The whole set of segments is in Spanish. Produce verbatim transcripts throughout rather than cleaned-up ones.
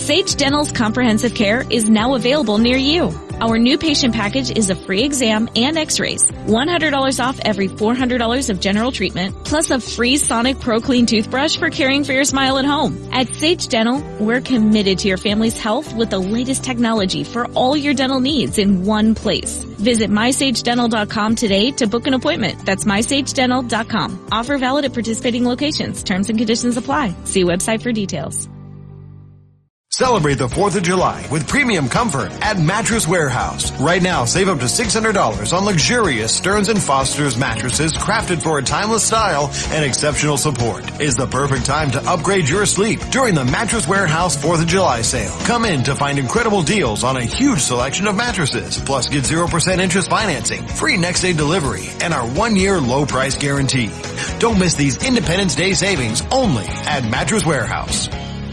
Sage Dental's comprehensive care is now available near you. Our new patient package is a free exam and x-rays, one hundred dollars off every four hundred dollars of general treatment, plus a free Sonic Pro Clean toothbrush for caring for your smile at home. At Sage Dental, we're committed to your family's health with the latest technology for all your dental needs in one place. Visit my sage dental dot com today to book an appointment. That's my sage dental dot com. Offer valid at participating locations. Terms and conditions apply. See website for details. Celebrate the fourth of July with premium comfort at Mattress Warehouse. Right now, save up to six hundred dollars on luxurious Stearns and Foster's mattresses crafted for a timeless style and exceptional support. Is the perfect time to upgrade your sleep during the Mattress Warehouse fourth of July sale. Come in to find incredible deals on a huge selection of mattresses. Plus, get zero percent interest financing, free next-day delivery, and our one-year low-price guarantee. Don't miss these Independence Day savings only at Mattress Warehouse.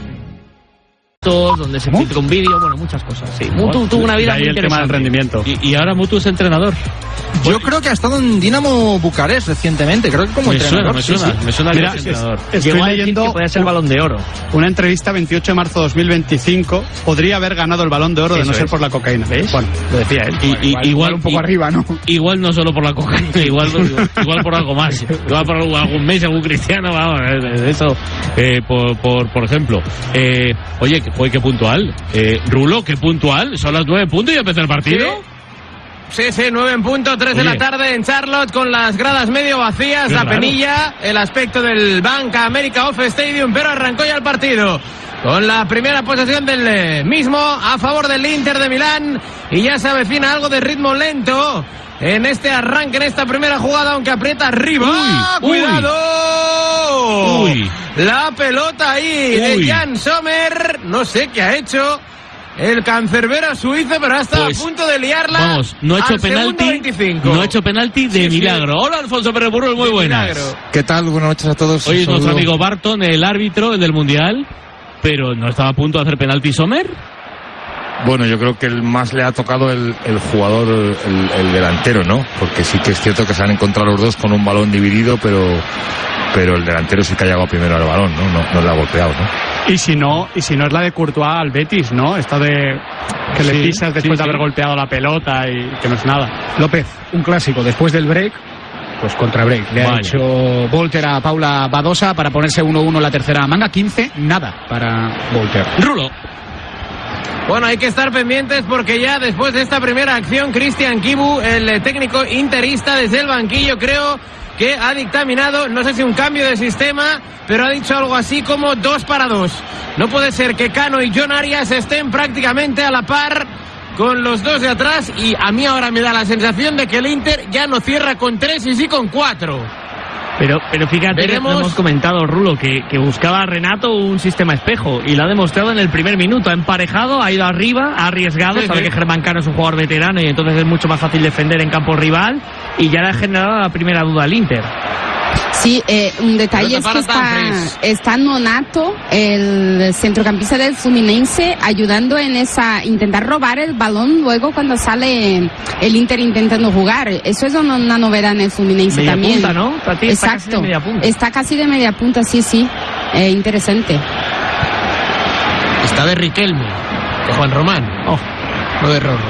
Donde se filtra un vídeo, bueno, muchas cosas. Sí, Mutu tuvo una vida muy interesante. El tema del rendimiento. Y, y ahora Mutu es entrenador. Yo creo que ha estado en Dinamo Bucarest recientemente, creo que como me entrenador. Suena, me suena, sí, sí. me suena Mira, que es entrenador. Estoy Llegó a leyendo decir que podía ser Balón de Oro. Una entrevista veintiocho de marzo de dos mil veinticinco. Podría haber ganado el Balón de Oro de Eso no ser es. por la cocaína. ¿Ves? Bueno, lo decía él. Y, Bueno, y, igual, igual, igual un poco y, arriba, ¿no? Igual no solo por la cocaína, igual, igual, igual por algo más. Igual por algún, algún mes, algún cristiano, vamos, eso. Eh, por, por, por ejemplo. Eh, oye, que fue qué puntual. Eh, Rulo, qué puntual. Son las nueve puntos y empezó el partido. Sí. Sí, sí, nueve en punto, tres de la tarde en Charlotte con las gradas medio vacías, Qué la raro. penilla, el aspecto del Bank America Off Stadium, pero arrancó ya el partido con la primera posesión del eh, mismo a favor del Inter de Milán y ya se avecina algo de ritmo lento en este arranque, en esta primera jugada, aunque aprieta arriba. Uy, ¡Cuidado! Uy. La pelota ahí Uy. de Jan Sommer, no sé qué ha hecho el cancerbero suizo, pero ha estado Pues, a punto de liarla. Vamos, no ha hecho al segundo penalti. veinticinco. No ha hecho penalti de Sí, sí. milagro. Hola, Alfonso Pérez Burrul, muy De buenas. milagro. ¿Qué tal? Buenas noches a todos. Hoy es Saludo. nuestro amigo Barton, el árbitro, el del Mundial. Pero ¿no estaba a punto de hacer penalti Sommer? Bueno, yo creo que el más le ha tocado el, el jugador, el, el delantero, ¿no? Porque sí que es cierto que se han encontrado los dos con un balón dividido, pero pero el delantero sí que ha llegado primero al balón, ¿no? No, no le ha golpeado, ¿no? Y si no, y si no es la de Courtois al Betis, ¿no? Esta de que le Sí, pisas después sí, de haber sí. golpeado la pelota y que no es nada. López, un clásico después del break, pues contra break. Le ha Vale. hecho Volter a Paula Badosa para ponerse uno uno la tercera manga, quince, nada para Volter. Rulo. Bueno, hay que estar pendientes porque ya después de esta primera acción, Cristian Kibu, el técnico interista desde el banquillo, creo que ha dictaminado, no sé si un cambio de sistema, pero ha dicho algo así como dos para dos. No puede ser que Cano y John Arias estén prácticamente a la par con los dos de atrás y a mí ahora me da la sensación de que el Inter ya no cierra con tres y sí con cuatro. Pero, pero fíjate, Veremos. que hemos comentado, Rulo, que, que buscaba a Renato un sistema espejo y lo ha demostrado en el primer minuto. Ha emparejado, ha ido arriba, ha arriesgado. Sí, sabe sí. que Germán Cano es un jugador veterano y entonces es mucho más fácil defender en campo rival y ya le ha generado la primera duda al Inter. Sí, eh, un detalle es Pelota que para está, Dumfries. está Nonato, el centrocampista del Fluminense, ayudando en esa, intentar robar el balón luego cuando sale el Inter intentando jugar. Eso es una, una novedad en el Fluminense Media también. punta, ¿no? Para ti está Exacto. casi de media punta. Está casi de media punta, sí, sí. Eh, interesante. Está de Riquelme, de Juan Román. Oh. No de Rorro.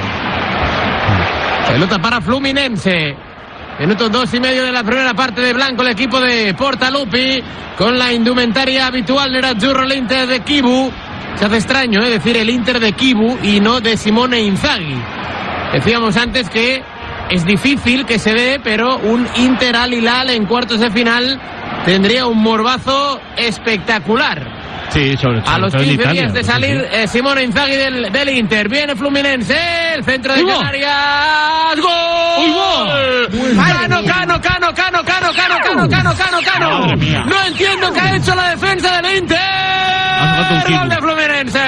Pelota para Fluminense. Minuto dos y medio de la primera parte de blanco el equipo de Portaluppi con la indumentaria habitual nerazzurro el Inter de Kibu. Se hace extraño, ¿eh? Decir el Inter de Kibu y no de Simone Inzaghi. Decíamos antes que es difícil que se dé, pero un Inter Al Hilal en cuartos de final tendría un morbazo espectacular. Sí, sobre todo. A los sobre todo en quince Italia, días de sí, salir sí. eh, Simone Inzaghi del, del Inter. Viene Fluminense, el centro de ¡Uy, gol! Canarias. ¡Gol! ¡Uy, gol! Cano, Cano, Cano, Cano, Cano, Cano, Cano, Cano, Cano, Cano. Madre mía. No entiendo qué ha hecho la defensa del Inter. sacado un Gol de Fluminense.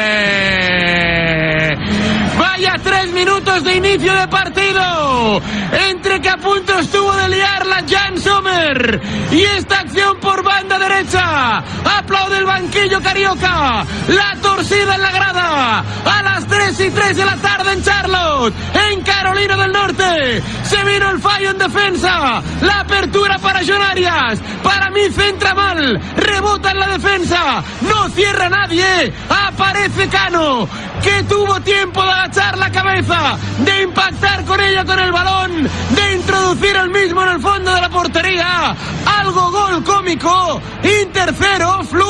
Vaya tres minutos de inicio de partido. Entre que a punto estuvo de liarla Jan Sommer Sommer. Y esta acción por banda derecha. Aplaude el banquillo carioca. La torcida en la grada. A las tres y tres de la tarde en Charlotte, en Carolina del Norte. Se vino el fallo en defensa. La apertura para John Arias. Para mí centra mal. Rebota en la defensa. No cierra nadie. Aparece Cano, que tuvo tiempo de agachar la cabeza, de impactar con ella con el balón, de introducir el mismo en el fondo de la portería. Algo gol cómico. Inter cero, Flu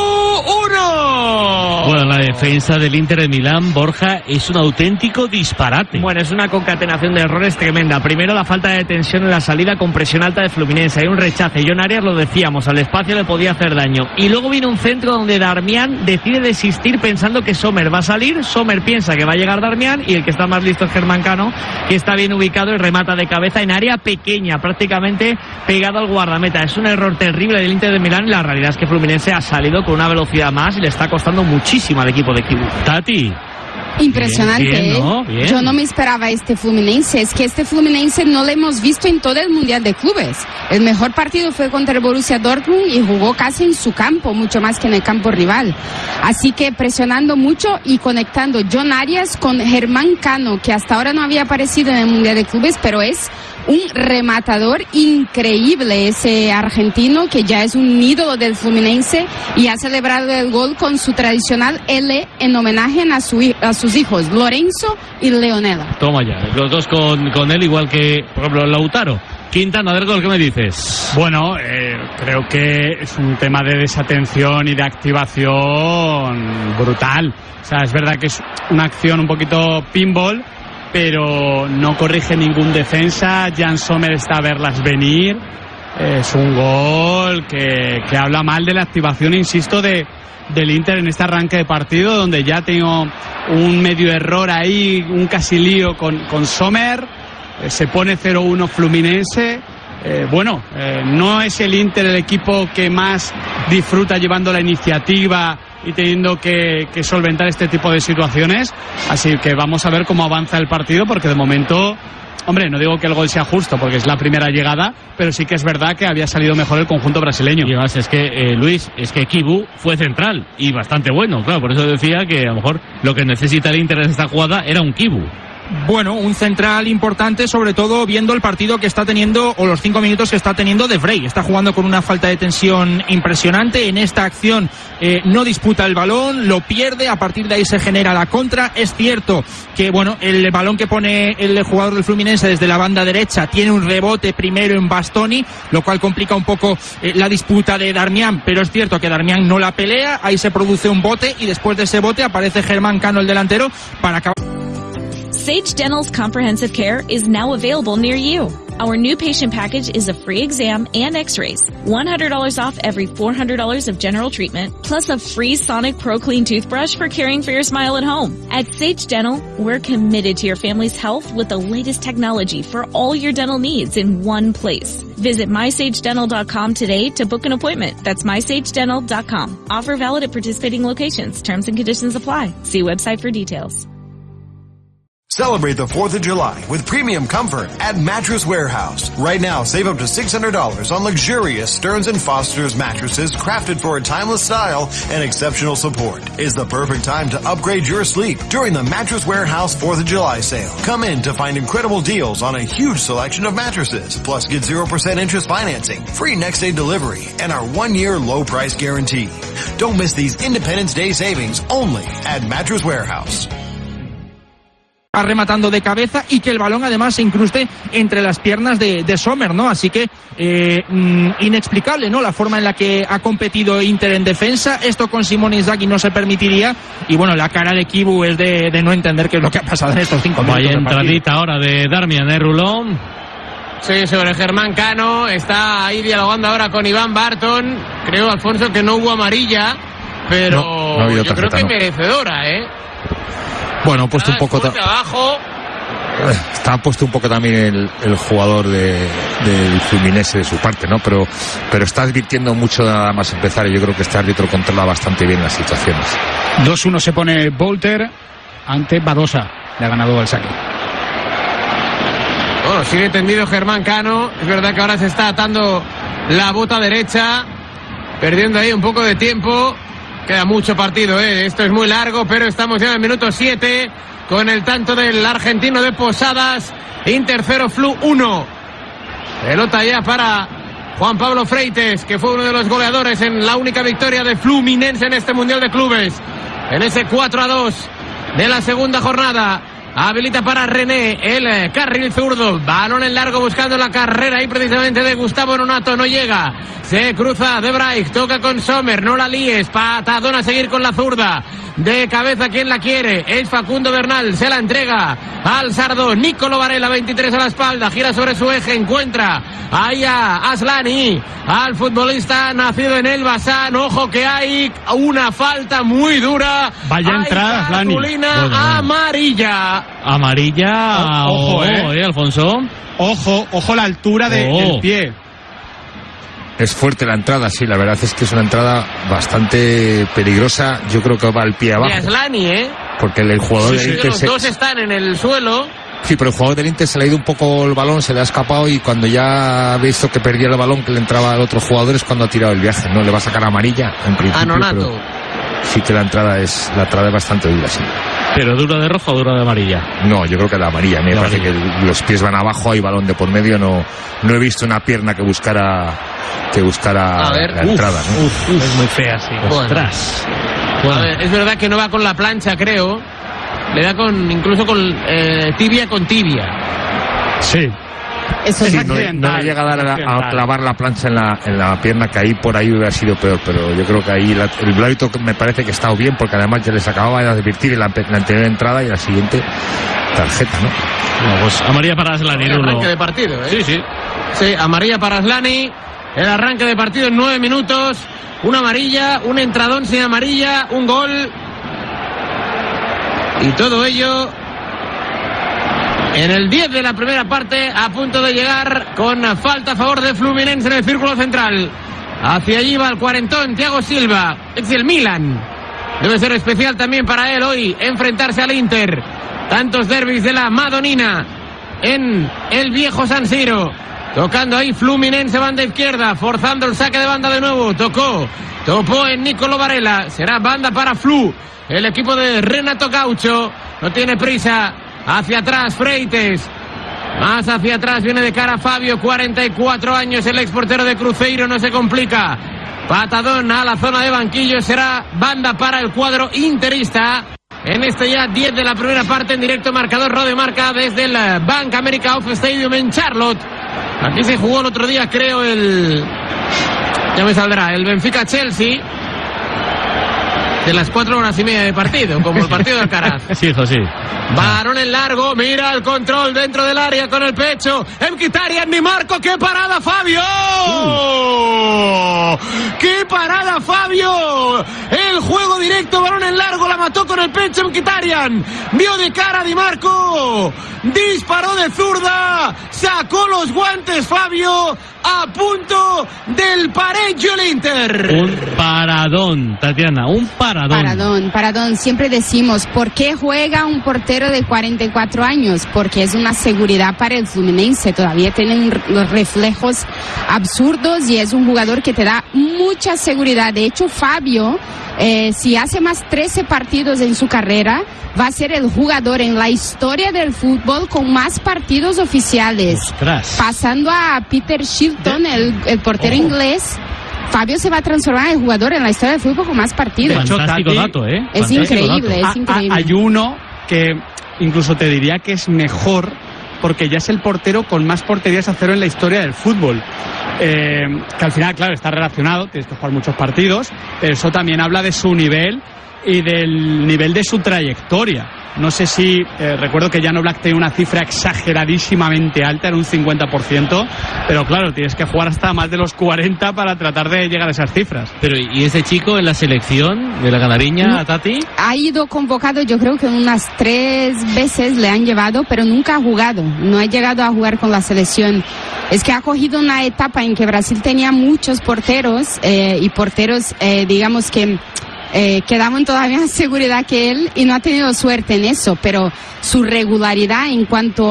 uno. Bueno, la defensa del Inter de Milán, Borja, es un auténtico disparate. Bueno, es una concatenación de errores tremenda. Primero, la falta de tensión en la salida con presión alta de Fluminense. Hay un rechace. John Arias, lo decíamos, al espacio le podía hacer daño. Y luego viene un centro donde Darmian decide desistir pensando que Sommer va a salir. Sommer piensa que va a llegar Darmian y el que está más listo es Germán Cano, que está bien ubicado y remata de cabeza en área pequeña, prácticamente pegado al guardameta. Es un error terrible del Inter de Milán y la realidad es que Fluminense ha salido con una velocidad más y le está costando muchísimo al equipo de Kibu. Tati. Impresionante, Bien, bien, ¿no? ¿eh? Bien. Yo no me esperaba este Fluminense. Es que este Fluminense no lo hemos visto en todo el Mundial de Clubes. El mejor partido fue contra el Borussia Dortmund y jugó casi en su campo, mucho más que en el campo rival. Así que presionando mucho y conectando John Arias con Germán Cano, que hasta ahora no había aparecido en el Mundial de Clubes, pero es un rematador increíble ese argentino, que ya es un ídolo del Fluminense y ha celebrado el gol con su tradicional L en homenaje a, su, a sus hijos Lorenzo y Leonela. Toma ya, los dos con, con él, igual que, por ejemplo, Lautaro. Quintana, del gol, ¿qué me dices? Bueno, eh, creo que es un tema de desatención y de activación brutal. O sea, es verdad que es una acción un poquito pinball, pero no corrige ningún defensa. Jan Sommer está a verlas venir. Es un gol que, que habla mal de la activación, insisto, de, del Inter en este arranque de partido, donde ya tengo un medio error ahí, un casi lío con, con Sommer. Eh, se pone cero uno Fluminense. Eh, bueno, eh, no es el Inter el equipo que más disfruta llevando la iniciativa y teniendo que, que solventar este tipo de situaciones, así que vamos a ver cómo avanza el partido, porque de momento, hombre, no digo que el gol sea justo porque es la primera llegada, pero sí que es verdad que había salido mejor el conjunto brasileño. Y además es que, eh, Luis, es que Kibu fue central y bastante bueno, claro, por eso decía que a lo mejor lo que necesita el Inter en esta jugada era un Kibu. Bueno, un central importante, sobre todo viendo el partido que está teniendo, o los cinco minutos que está teniendo De Vrij. Está jugando con una falta de tensión impresionante. En esta acción eh, no disputa el balón, lo pierde, a partir de ahí se genera la contra. Es cierto que, bueno, el balón que pone el jugador del Fluminense desde la banda derecha tiene un rebote primero en Bastoni, lo cual complica un poco eh, la disputa de Darmian, pero es cierto que Darmian no la pelea, ahí se produce un bote y después de ese bote aparece Germán Cano, el delantero, para acabar. Sage Dental's comprehensive care is now available near you. Our new patient package is a free exam and x-rays, one hundred dollars off every four hundred dollars of general treatment, plus a free Sonic Pro Clean toothbrush for caring for your smile at home. At Sage Dental, we're committed to your family's health with the latest technology for all your dental needs in one place. Visit my sage dental dot com today to book an appointment. That's my sage dental dot com. Offer valid at participating locations. Terms and conditions apply. See website for details. Celebrate the fourth of July with premium comfort at Mattress Warehouse. Right now, save up to six hundred dollars on luxurious Stearns and Foster's mattresses crafted for a timeless style and exceptional support. It's the perfect time to upgrade your sleep during the Mattress Warehouse fourth of July sale. Come in to find incredible deals on a huge selection of mattresses. Plus, get zero percent interest financing, free next day delivery, and our one-year low price guarantee. Don't miss these Independence Day savings only at Mattress Warehouse. Rematando de cabeza y que el balón además se incruste entre las piernas de, de Sommer, ¿no? Así que eh, inexplicable, ¿no? La forma en la que ha competido Inter en defensa. Esto con Simone Inzaghi no se permitiría. Y bueno, la cara de Kibu es de, de no entender qué es lo que ha pasado en estos cinco minutos. Vaya entradita ahora de Darmian, ¿eh, Rulón? Sí, sobre Germán Cano. Está ahí dialogando ahora con Iván Barton. Creo, Alfonso, que no hubo amarilla, pero no, no yo creo que no. merecedora, ¿eh? Bueno, ha puesto un poco... Ta- abajo. Está puesto un poco también el, el jugador de, del Fluminense de su parte, ¿no? Pero, pero está advirtiendo mucho nada más empezar y yo creo que este árbitro controla bastante bien las situaciones. dos uno se pone Volter ante Badosa. Le ha ganado el saque. Bueno, sigue tendido Germán Cano. Es verdad que ahora se está atando la bota derecha, perdiendo ahí un poco de tiempo. Queda mucho partido, ¿eh? Esto es muy largo, pero estamos ya en el minuto siete con el tanto del argentino de Posadas. Inter cero, Flu uno. Pelota ya para Juan Pablo Freites, que fue uno de los goleadores en la única victoria de Fluminense en este Mundial de Clubes. En ese cuatro a dos de la segunda jornada. Habilita para René el carril zurdo. Balón en largo buscando la carrera ahí precisamente de Gustavo Nonato. No llega. Se cruza De Vrij. Toca con Sommer. No la líes. Patadón a seguir con la zurda. De cabeza quien la quiere. Es Facundo Bernal. Se la entrega al Sardo. Nicolo Varela, veintitrés a la espalda. Gira sobre su eje. Encuentra ahí a Aslani. Al futbolista nacido en el Bazán. Ojo que hay una falta muy dura. Vaya entrada, Aslani. Cartulina amarilla. Amarilla. Ojo, ojo, eh. eh, Alfonso. Ojo, ojo la altura de, Oh. del pie. Es fuerte la entrada, sí, la verdad es que es una entrada bastante peligrosa. Yo creo que va al pie abajo. Y Aslani, ¿eh? Porque el, el jugador Sí, del sí, Inter los se... dos están en el suelo. Sí, pero el jugador del Inter se le ha ido un poco el balón, se le ha escapado y cuando ya ha visto que perdía el balón, que le entraba al otro jugador, es cuando ha tirado el viaje, ¿no? Le va a sacar amarilla, en principio. A Nonato. Pero sí que la entrada es la entrada es bastante dura, sí. ¿Pero dura de roja o dura de amarilla? No, yo creo que la amarilla. A mí me La parece amarilla. que los pies van abajo, hay balón de por medio, no, no he visto una pierna que buscara que buscara A ver, la uf, entrada, ¿no? Uf, uf, es muy fea, sí. Bueno. Ostras. A ver, es verdad que no va con la plancha, creo. Le da con incluso con eh, tibia con tibia. Sí. Eso Sí, es no, accidental, no le llega a, dar a, a accidental. clavar la plancha en la, en la pierna, que ahí por ahí hubiera sido peor, pero yo creo que ahí la, el árbitro me parece que ha estado bien, porque además ya les acababa de advertir en la, la anterior entrada y la siguiente tarjeta, ¿no? No, pues amarilla para Aslani, El Rulo. arranque de partido, ¿eh? Sí, sí. Sí, amarilla para Aslani. El arranque de partido en nueve minutos. Una amarilla, un entradón sin amarilla, un gol. Y todo ello en el diez de la primera parte, a punto de llegar con falta a favor de Fluminense en el círculo central. Hacia allí va el cuarentón, Thiago Silva, ex del Milan. Debe ser especial también para él hoy enfrentarse al Inter. Tantos derbis de la Madonina en el viejo San Siro. Tocando ahí Fluminense, banda izquierda, forzando el saque de banda de nuevo. Tocó, topó en Nicolo Varela. Será banda para Flu. El equipo de Renato Gaucho no tiene prisa. Hacia atrás, Freites. Más hacia atrás, viene de cara Fabio, cuarenta y cuatro años, el exportero de Cruzeiro, no se complica. Patadón a la zona de banquillo, será banda para el cuadro interista. En este ya diez de la primera parte, en directo marcador Radio Marca desde el Bank America Off Stadium en Charlotte. Aquí se jugó el otro día, creo, el... ya me saldrá, el Benfica-Chelsea. De las cuatro horas y media de partido, como el partido de Alcaraz. Sí, hijo, sí. Varón en largo, mira el control dentro del área con el pecho. Mkhitaryan, ni Marco, ¡qué parada, Fabio! Uh. ¡Qué parada, Fabio! El juego directo, varón en largo, la mató con el pecho Mkhitaryan. Vio de cara a Di Marco, disparó de zurda, sacó los guantes, Fabio, a punto del parejo el Inter. Un paradón, Tatiana, un paradón. Paradón, paradón. Siempre decimos, ¿por qué juega un portero de cuarenta y cuatro años? Porque es una seguridad para el Fluminense. Todavía tienen los reflejos absurdos y es un jugador que te da mucha seguridad. De hecho, Fabio, eh, si hace más trece partidos en su carrera, va a ser el jugador en la historia del fútbol con más partidos oficiales. Ostras. Pasando a Peter Shilton, el, el portero Ojo. inglés. Fabio se va a transformar en jugador en la historia del fútbol con más partidos. De hecho, Fantástico Tati, dato, ¿eh? Es Fantástico increíble, dato. es increíble. A- a- hay uno que incluso te diría que es mejor porque ya es el portero con más porterías a cero en la historia del fútbol. Eh, que al final, claro, está relacionado, tienes que jugar muchos partidos, pero eso también habla de su nivel y del nivel de su trayectoria. No sé si, eh, recuerdo que Jan Oblak tenía una cifra exageradísimamente alta, era un cincuenta por ciento, pero claro, tienes que jugar hasta más de los cuarenta para tratar de llegar a esas cifras. Pero, ¿y ese chico en la selección de la Canariña, Tati? Ha ido convocado, yo creo que unas tres veces le han llevado, pero nunca ha jugado, no ha llegado a jugar con la selección. Es que ha cogido una etapa en que Brasil tenía muchos porteros eh, y porteros, eh, digamos que eh, que daban todavía más seguridad que él y no ha tenido suerte en eso, pero su regularidad en cuanto a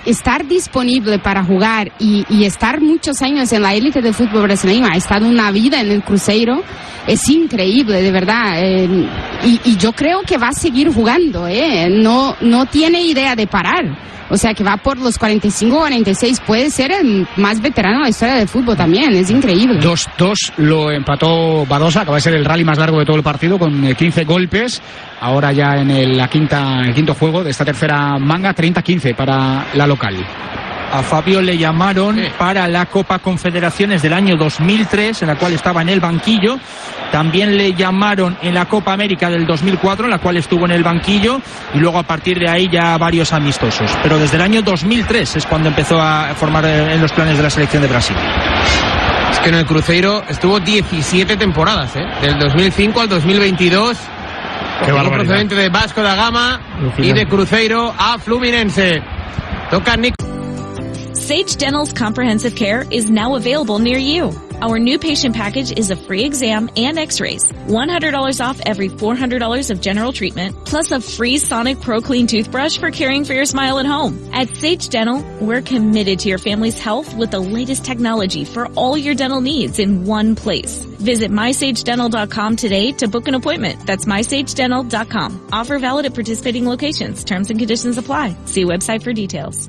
estar disponible para jugar y, y estar muchos años en la élite del fútbol brasileño, ha estado una vida en el Cruzeiro, es increíble, de verdad. Eh, y, y yo creo que va a seguir jugando, eh, no, no tiene idea de parar. O sea, que va por los cuarenta y cinco, cuarenta y seis. Puede ser el más veterano de la historia del fútbol también. Es increíble. dos dos lo empató Badosa. Acaba de ser el rally más largo de todo el partido con quince golpes. Ahora ya en el, la quinta, el quinto juego de esta tercera manga, treinta quince para la local. A Fabio le llamaron sí. para la Copa Confederaciones del año dos mil tres, en la cual estaba en el banquillo. También le llamaron en la Copa América del dos mil cuatro, en la cual estuvo en el banquillo. Y luego a partir de ahí ya varios amistosos. Pero desde el año dos mil tres es cuando empezó a formar en los planes de la selección de Brasil. Es que en el Cruzeiro estuvo diecisiete temporadas, ¿eh? Del dos mil cinco al dos mil veintidós. Qué barbaridad. Procedente de Vasco da Gama y de Cruzeiro a Fluminense. Toca Nick. Sage Dental's comprehensive care is now available near you. Our new patient package is a free exam and x-rays, one hundred dollars off every four hundred dollars of general treatment, plus a free Sonic Pro Clean toothbrush for caring for your smile at home. At Sage Dental, we're committed to your family's health with the latest technology for all your dental needs in one place. Visit my sage dental dot com today to book an appointment. That's my sage dental dot com. Offer valid at participating locations. Terms and conditions apply. See website for details.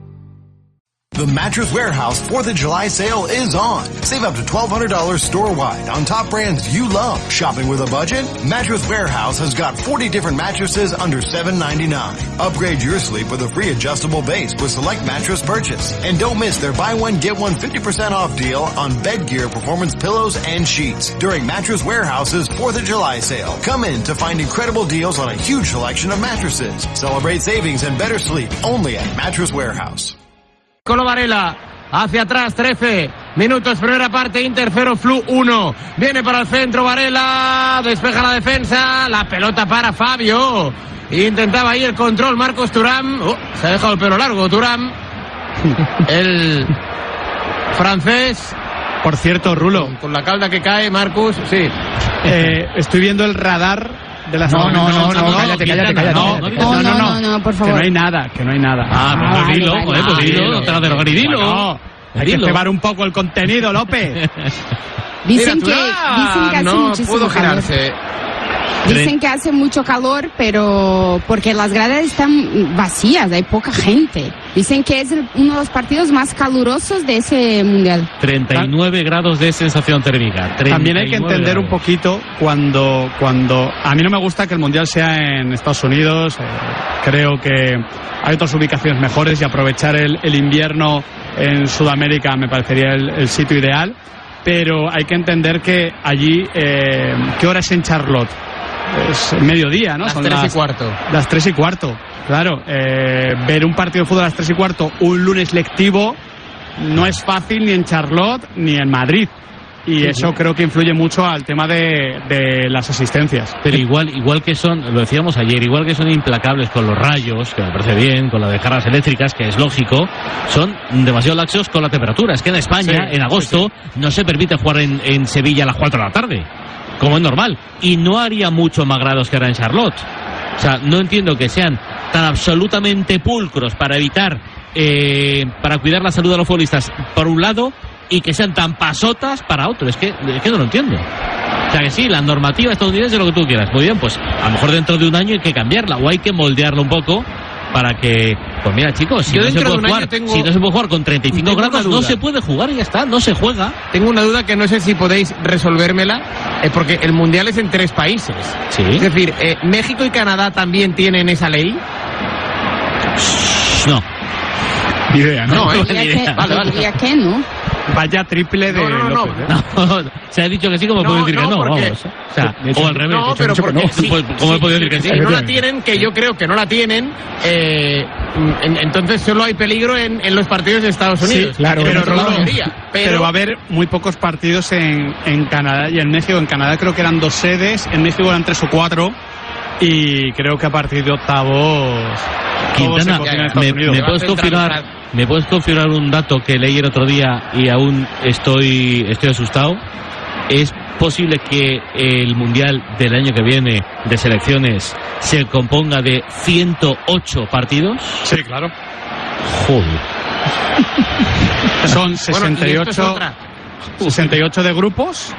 The Mattress Warehouse fourth of July sale is on. Save up to twelve hundred dollars store-wide on top brands you love. Shopping with a budget? Mattress Warehouse has got forty different mattresses under seven ninety-nine. Upgrade your sleep with a free adjustable base with select mattress purchase. And don't miss their buy one get one fifty percent off deal on bed gear, performance pillows, and sheets during Mattress Warehouse's fourth of July sale. Come in to find incredible deals on a huge selection of mattresses. Celebrate savings and better sleep only at Mattress Warehouse. Colo Varela, hacia atrás, trece minutos, primera parte, Inter cero, Flu uno. Viene para el centro Varela, despeja la defensa, la pelota para Fabio. Intentaba ahí el control Marcos Thuram. Oh, se ha dejado el pelo largo Thuram. El francés. Por cierto, Rulo. Con, con la calda que cae, Marcus, sí. Eh, estoy viendo el radar de las no, no, no, no, no, cállate, cállate, cállate. No, no, no, no, no, por favor. Que no hay nada, que no hay nada. Ah, pero vale, dilo, vale, joder, pues vale. dilo, no te lo derogar y dilo. Bueno, hay que cebar un poco el contenido, López. Dicen Mira, que, Thuram dicen que hace no muchísimo pudo calor. girarse. Dicen que hace mucho calor, pero porque las gradas están vacías, hay poca gente. Dicen que es el, uno de los partidos más calurosos de ese mundial. treinta y nueve grados de sensación térmica. También hay que entender grados. un poquito cuando, cuando... A mí no me gusta que el mundial sea en Estados Unidos. Eh, creo que hay otras ubicaciones mejores y aprovechar el, el invierno en Sudamérica me parecería el, el sitio ideal. Pero hay que entender que allí... Eh, ¿qué hora es en Charlotte? Es mediodía, ¿no? Las Son tres las, y cuarto. Las tres y cuarto, claro. Eh, ver un partido de fútbol a las tres y cuarto un lunes lectivo no es fácil ni en Charlotte ni en Madrid. Y sí, eso sí. Creo que influye mucho al tema de, de las asistencias. Pero igual, igual que son, lo decíamos ayer, igual que son implacables con los rayos, que me parece bien, con las descargas eléctricas, que es lógico, son demasiado laxos con la temperatura. Es que en España, sí, en agosto, sí, sí. no se permite jugar en, en Sevilla a las cuatro de la tarde, como es normal. Y no haría mucho más grados que ahora en Charlotte. O sea, no entiendo que sean tan absolutamente pulcros para evitar, eh, para cuidar la salud de los futbolistas, por un lado, y que sean tan pasotas para otro. Es que, es que no lo entiendo. O sea que sí, la normativa estadounidense es lo que tú quieras. Muy bien, pues a lo mejor dentro de un año hay que cambiarla o hay que moldearla un poco para que... Pues mira, chicos, si, no se, puede jugar, tengo... si no se puede jugar con treinta y cinco grados, no se puede jugar y ya está, no se juega. Tengo una duda que no sé si podéis resolvérmela, eh, porque el Mundial es en tres países. Sí. Es decir, eh, ¿México y Canadá también tienen esa ley? No. Ni idea, ¿no? No, ¿eh? Diría que, vale, vale. diría que no. Vaya triple de no, no, no, López, ¿eh? no. Se ha dicho que sí, como no, puedo decir no, que no, porque... vamos. O sea, o al revés. No, pero porque... No. Sí, ¿Cómo he sí, podido decir que sí? Si no la tienen, que yo creo que no la tienen, eh, en, entonces solo hay peligro en, en los partidos de Estados Unidos. Sí, claro. Pero, pero, no, pero, pero va a haber muy pocos partidos en, en Canadá y en México. En Canadá creo que eran dos sedes, en México eran tres o cuatro. Y creo que a partir de octavos... Quintana, me, me, puedes confirmar, ¿me puedes confirmar un dato que leí el otro día y aún estoy, estoy asustado? ¿Es posible que el Mundial del año que viene de selecciones se componga de ciento ocho partidos? Sí, claro. Joder. Son sesenta y ocho, Bueno, y sesenta y ocho de grupos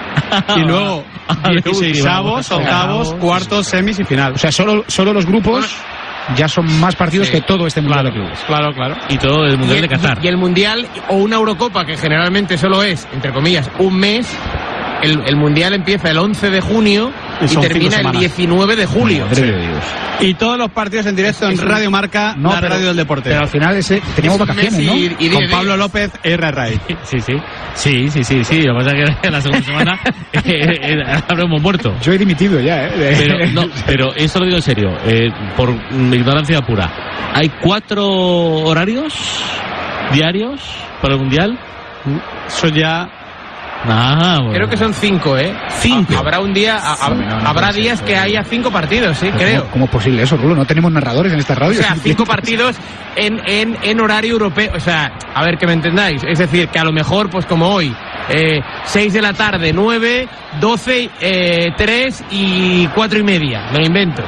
y luego dieciseisavos, octavos, cuartos, semis y final. O sea, solo, solo los grupos ya son más partidos Sí. que todo este mundial Claro, de clubes. claro, claro. Y todo el Y Mundial el, de Qatar. y el Mundial o una Eurocopa, que generalmente solo es, entre comillas, un mes. El, el Mundial empieza el once de junio Y y, son cinco termina el semanas. diecinueve de julio. Madre de Dios. Y todos los partidos en directo en Es un- Radio Marca, No, la pero- radio del deporte. Pero al final ese, teníamos Es un vacaciones, mes ¿no? y- y Con diez Pablo días. López e R. Ray. Sí, sí. Sí, sí, sí, sí. Lo que pasa es que la segunda semana eh, eh, habremos muerto. Yo he dimitido ya, ¿eh? De- Pero, no, pero eso lo digo en serio, eh, por mi ignorancia pura. ¿Hay cuatro horarios diarios para el Mundial? Eso ya... Ah, bueno. Creo que son cinco, ¿eh? Cinco. Ha- Habrá un día, ha- Sí, no, no habrá puede ser, días que pero- haya cinco partidos, sí, Pero creo. ¿Cómo, cómo es posible eso, Rulo? No tenemos narradores en esta O radio. sea, cinco partidos en, en, en horario europeo. O sea, a ver que me entendáis. Es decir, que a lo mejor, pues como hoy, eh, seis de la tarde, nueve, doce, eh, tres y cuatro y media. Me lo invento.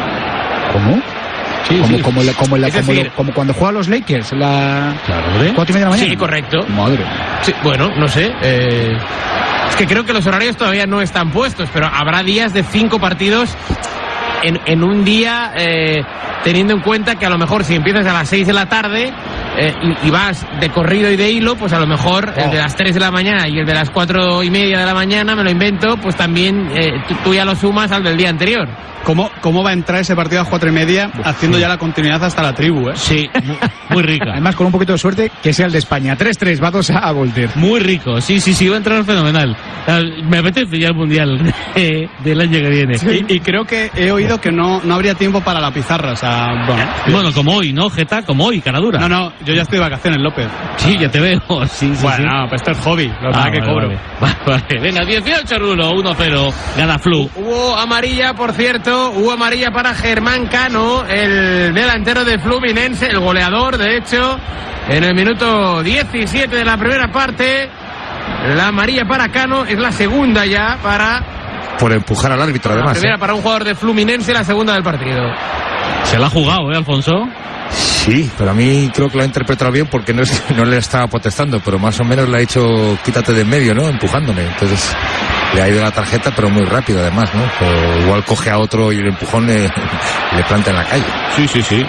¿Cómo? Sí, como, sí. como, la- como, la- Es como, decir- lo- como cuando juegan los Lakers, la Claro, hombre. cuatro y media de la mañana. Sí, correcto. Madre. Sí, bueno, no sé. eh, es que creo que los horarios todavía no están puestos, pero habrá días de cinco partidos en, en un día, eh, teniendo en cuenta que a lo mejor si empiezas a las seis de la tarde eh, y, y vas de corrido y de hilo, pues a lo mejor el de las tres de la mañana y el de las cuatro y media de la mañana, me lo invento, pues también eh, tú, tú ya lo sumas al del día anterior. ¿Cómo, ¿Cómo va a entrar ese partido a las cuatro y media haciendo ya la continuidad hasta la tribu, eh? Sí, mu- muy rica. Además, con un poquito de suerte, que sea el de España. tres tres, va dos a Volter. Muy rico, sí, sí, sí, va a entrar fenomenal. Ah, Me apetece ya el Mundial eh, del año que viene. Y, y creo que he oído que no, no habría tiempo para la pizarra, o sea, bueno. Bueno, como hoy, ¿no, Geta? Como hoy, cara dura. No, no, yo ya estoy de vacaciones, López. Sí, ya te veo. Sí, sí, Bueno, sí. no, pues esto es hobby, lo que pasa Ah, que vale, cobro. Vale. Vale, venga, dieciocho Rulo, uno cero, gana Flu. Hubo amarilla, por cierto, hubo amarilla para Germán Cano, el delantero de Fluminense, el goleador, de hecho, en el minuto diecisiete de la primera parte. La amarilla para Cano es la segunda ya para, Por empujar al árbitro, la además. primera ¿eh? para un jugador de Fluminense, la segunda del partido. Se la ha jugado, ¿eh, Alfonso? Sí, pero a mí creo que lo ha interpretado bien porque no, es- no le estaba protestando, pero más o menos le ha dicho quítate de en medio, ¿no? Empujándole. Entonces le ha ido la tarjeta, pero muy rápido además, ¿no? O igual coge a otro y el empujón le, le planta en la calle. Sí, sí, sí.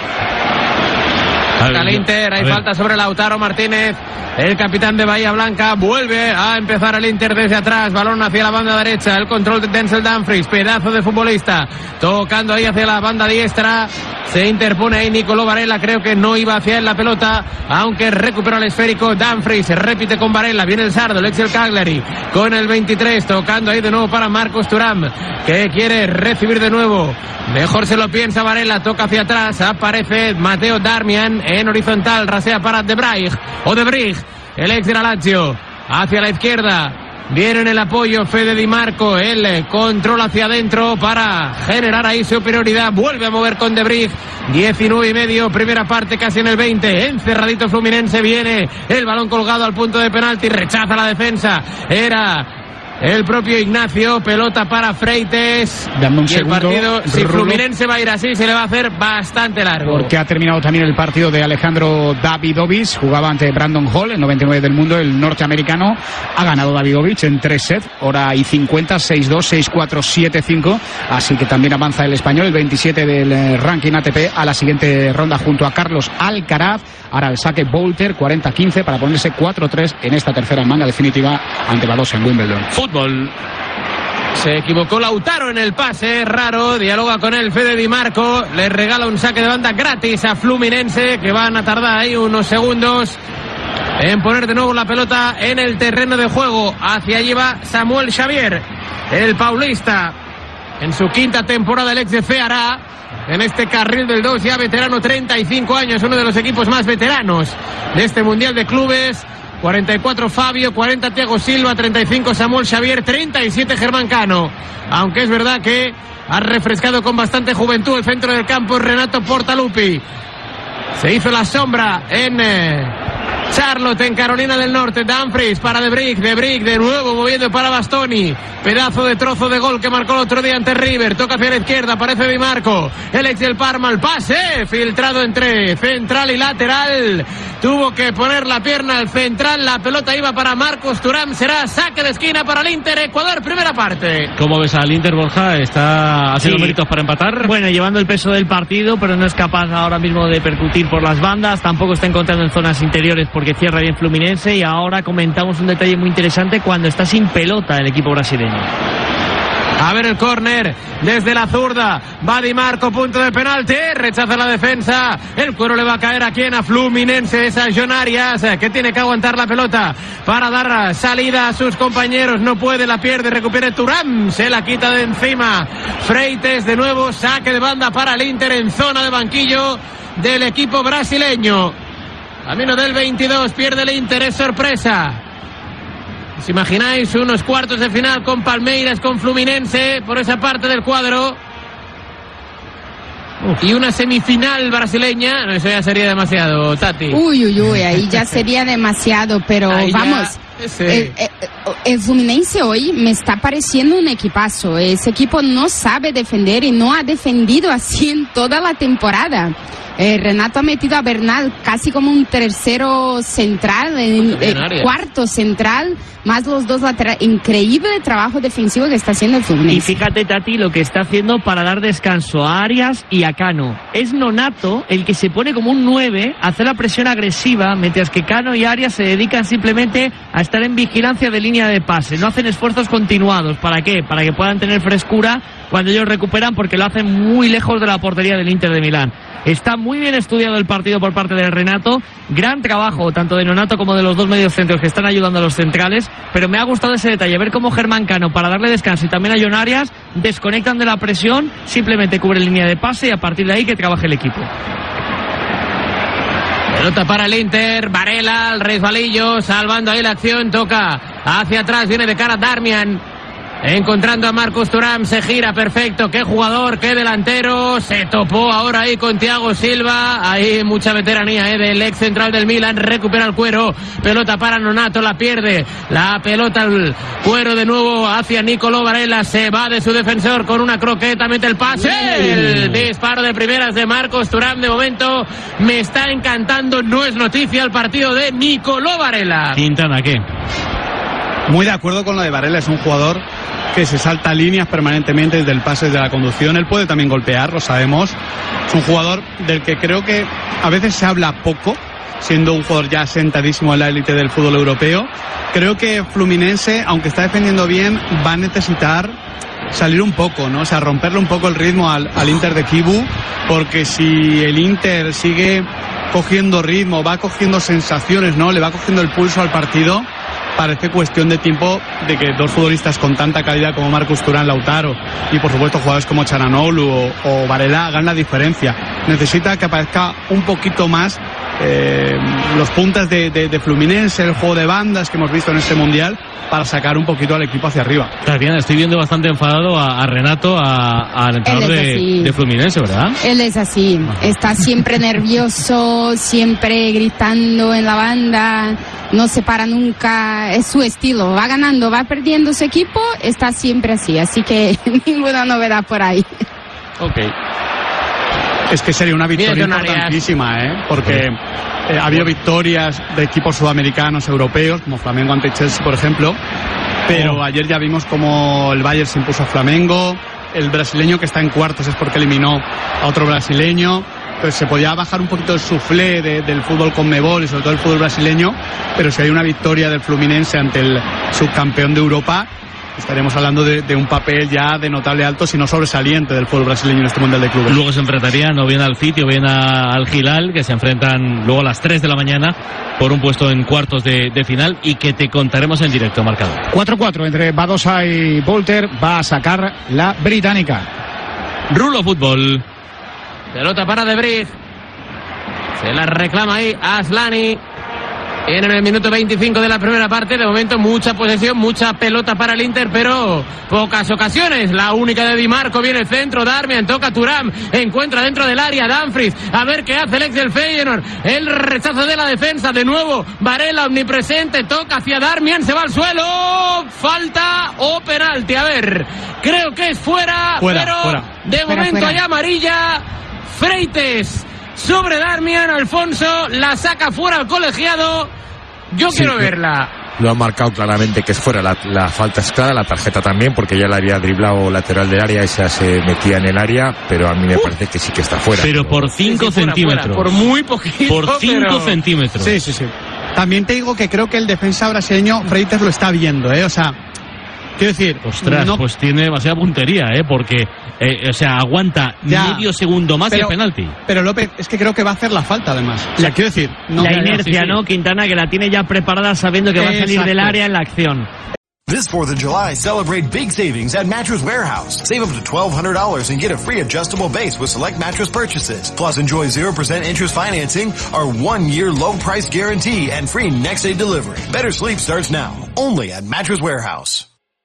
Al Inter, hay falta sobre Lautaro Martínez, el capitán de Bahía Blanca. Vuelve a empezar el Inter desde atrás, balón hacia la banda derecha, el control de Denzel Dumfries, pedazo de futbolista, tocando ahí hacia la banda diestra, se interpone ahí Nicolò Varela, creo que no iba hacia él la pelota, aunque recupera el esférico Dumfries, se repite con Varela, viene el Sardo, el ex del Cagliari, con el veintitrés, tocando ahí de nuevo para Marcos Thuram, que quiere recibir de nuevo, mejor se lo piensa Varela, toca hacia atrás, aparece Matteo Darmian en horizontal, rasea para De Vrij, o De Vrij, el ex de la Lazio, hacia la izquierda, viene en el apoyo Fede Di Marco, el control hacia adentro para generar ahí superioridad, vuelve a mover con De Vrij, diecinueve y medio, primera parte casi en el veinte, encerradito Fluminense, viene el balón colgado al punto de penalti, rechaza la defensa, era el propio Ignacio, pelota para Freites. Dame un y el segundo, partido, si Rulo. Fluminense va a ir así, se le va a hacer bastante largo. Porque ha terminado también el partido de Alejandro Davidovich, jugaba ante Brandon Hall, el noventa y nueve del mundo, el norteamericano. Ha ganado Davidovich en tres sets, hora y cincuenta, seis dos, seis cuatro, siete cinco. Así que también avanza el español, el veintisiete del eh, ranking A T P, a la siguiente ronda junto a Carlos Alcaraz. Ahora el saque Volter, cuarenta quince, para ponerse cuatro tres en esta tercera manga definitiva ante Badosa en Wimbledon. Fútbol. Se equivocó Lautaro en el pase, raro, dialoga con él Fede Di Marco, le regala un saque de banda gratis a Fluminense, que van a tardar ahí unos segundos en poner de nuevo la pelota en el terreno de juego. Hacia allí va Samuel Xavier, el paulista, en su quinta temporada el ex de Ceará, en este carril del dos, ya veterano, treinta y cinco años, uno de los equipos más veteranos de este Mundial de Clubes. cuarenta y cuatro Fabio, cuarenta Thiago Silva, treinta y cinco Samuel Xavier, treinta y siete Germán Cano. Aunque es verdad que ha refrescado con bastante juventud el centro del campo Renato Portaluppi. Se hizo la sombra en eh, Charlotte en Carolina del Norte. Dumfries para De Brick, De Brick de nuevo moviendo para Bastoni. Pedazo de trozo de gol que marcó el otro día ante River. Toca hacia la izquierda, aparece Di Marco. El ex del Parma, el pase filtrado entre central y lateral. Tuvo que poner la pierna al central. La pelota iba para Marcos Thuram. Será saque de esquina para el Inter. Ecuador, primera parte. ¿Cómo ves al Inter, Borja? ¿Está haciendo Sí. méritos para empatar? Bueno, llevando el peso del partido, pero no es capaz ahora mismo de percutir por las bandas. Tampoco está encontrando en zonas interiores porque cierra bien Fluminense. Y ahora comentamos un detalle muy interesante cuando está sin pelota el equipo brasileño. A ver el córner desde la zurda. Va Di Marco, punto de penalti. Rechaza la defensa. El cuero le va a caer aquí en a Fluminense. Es a John Arias, que tiene que aguantar la pelota para dar salida a sus compañeros. No puede, la pierde, recupera Thuram. Se la quita de encima. Freites de nuevo, saque de banda para el Inter en zona de banquillo del equipo brasileño. Camino del veintidós, pierde el Inter, es sorpresa. ¿Os imagináis unos cuartos de final con Palmeiras, con Fluminense por esa parte del cuadro? Uf. Y una semifinal brasileña, no, eso ya sería demasiado, Tati. Uy, uy, uy, ahí ya sería demasiado, pero Ahí vamos. ya, sí. El, el, el Fluminense hoy me está pareciendo un equipazo. Ese equipo no sabe defender y no ha defendido así en toda la temporada. Eh, Renato ha metido a Bernal casi como un tercero central, en, eh, cuarto central, más los dos laterales. Increíble trabajo defensivo que está haciendo el Fluminense. Y fíjate, Tati, lo que está haciendo para dar descanso a Arias y a Cano. Es Nonato el que se pone como un nueve, hace la presión agresiva, mientras que Cano y Arias se dedican simplemente a estar en vigilancia de línea de pase. No hacen esfuerzos continuados. ¿Para qué? Para que puedan tener frescura cuando ellos recuperan, porque lo hacen muy lejos de la portería del Inter de Milán. Está muy bien estudiado el partido por parte de Renato. Gran trabajo tanto de Nonato como de los dos mediocentros que están ayudando a los centrales. Pero me ha gustado ese detalle, ver cómo Germán Cano, para darle descanso, y también a John Arias, desconectan de la presión, simplemente cubre línea de pase y a partir de ahí que trabaje el equipo. Pelota para el Inter, Varela, el resbalillo, salvando ahí la acción, toca hacia atrás, viene de cara Darmian. Encontrando a Marcus Thuram, se gira, perfecto, qué jugador, qué delantero, se topó ahora ahí con Thiago Silva, ahí mucha veteranía eh, del ex central del Milan, recupera el cuero, pelota para Nonato, la pierde, la pelota al cuero de nuevo hacia Nicolò Varela, se va de su defensor con una croqueta, mete el pase, el disparo de primeras de Marcus Thuram, de momento me está encantando, no es noticia el partido de Nicolò Varela. Quintana, ¿qué? Muy de acuerdo con lo de Varela, es un jugador que se salta líneas permanentemente desde el pase, desde la conducción. Él puede también golpear, lo sabemos. Es un jugador del que creo que a veces se habla poco, siendo un jugador ya sentadísimo en la élite del fútbol europeo. Creo que Fluminense, aunque está defendiendo bien, va a necesitar salir un poco, ¿no? O sea, romperle un poco el ritmo al, al Inter de Kibu, porque si el Inter sigue cogiendo ritmo, va cogiendo sensaciones, ¿no? Le va cogiendo el pulso al partido. Parece cuestión de tiempo de que dos futbolistas con tanta calidad como Marcus Thuram, Lautaro y por supuesto jugadores como Çalhanoğlu o, o Varela hagan la diferencia. Necesita que aparezca un poquito más eh, los puntas de, de, de Fluminense, el juego de bandas que hemos visto en este mundial, para sacar un poquito al equipo hacia arriba. Tatiana, estoy viendo bastante enfadado a, a Renato, al entrenador de, de Fluminense, ¿verdad? Él es así, está siempre nervioso, siempre gritando en la banda, no se para nunca, es su estilo, va ganando, va perdiendo su equipo, está siempre así, así que ninguna novedad por ahí. Ok. Es que sería una victoria importantísima, ¿eh? Porque eh, ha habido victorias de equipos sudamericanos, europeos, como Flamengo ante Chelsea, por ejemplo, pero oh. ayer ya vimos como el Bayern se impuso a Flamengo, el brasileño que está en cuartos es porque eliminó a otro brasileño, pues se podía bajar un poquito el suflé de, del fútbol Conmebol y sobre todo el fútbol brasileño, pero si hay una victoria del Fluminense ante el subcampeón de Europa, estaremos hablando de, de un papel ya de notable alto, si no sobresaliente, del fútbol brasileño en este Mundial de Clubes. Luego se enfrentarían o bien al City o bien a, al Hilal, que se enfrentan luego a las tres de la mañana por un puesto en cuartos de, de final y que te contaremos en directo, marcado. cuatro cuatro entre Badosa y Bolter, va a sacar la británica. Rulo Fútbol. Pelota para De Brick. Se la reclama ahí Aslani. En el minuto veinticinco de la primera parte, de momento mucha posesión, mucha pelota para el Inter, pero pocas ocasiones. La única de Di Marco, viene el centro, Darmian, toca Thuram, encuentra dentro del área Dumfries, a ver qué hace el ex del Feyenoord, el rechazo de la defensa, de nuevo, Varela omnipresente, toca hacia Darmian, se va al suelo, falta o penalti, a ver, creo que es fuera, fuera pero fuera. de fuera, momento fuera. hay amarilla, Freites sobre Darmian, Alfonso la saca fuera al colegiado. Yo Sí, quiero lo- verla. Lo han marcado claramente que es fuera. La, la falta es clara, la tarjeta también, porque ya la había driblado lateral del área, esa se metía en el área, pero a mí me parece que sí que está fuera. Pero por cinco Sí, sí, fuera, centímetros. fuera, por muy poquito. Por cinco pero... centímetros. Sí, sí, sí. También te digo que creo que el defensa brasileño Freites lo está viendo, ¿eh? O sea, quiero decir, Ostras, no- pues tiene demasiada puntería, ¿eh? Porque, eh, o sea, aguanta Ya. medio segundo más y Pero- el penalti. pero López, es que creo que va a hacer la falta además. O sea, quiero decir, no, la Ya, ya, inercia, sí, sí. ¿no? Quintana, que la tiene ya preparada sabiendo que va a salir Exacto. del área en la acción. This fourth of July, celebrate big savings at Mattress Warehouse. Save up to twelve hundred dollars and get a free adjustable base with select mattress purchases. Plus, enjoy zero percent interest financing, our one-year low price guarantee, and free next-day delivery. Better sleep starts now, only at Mattress Warehouse.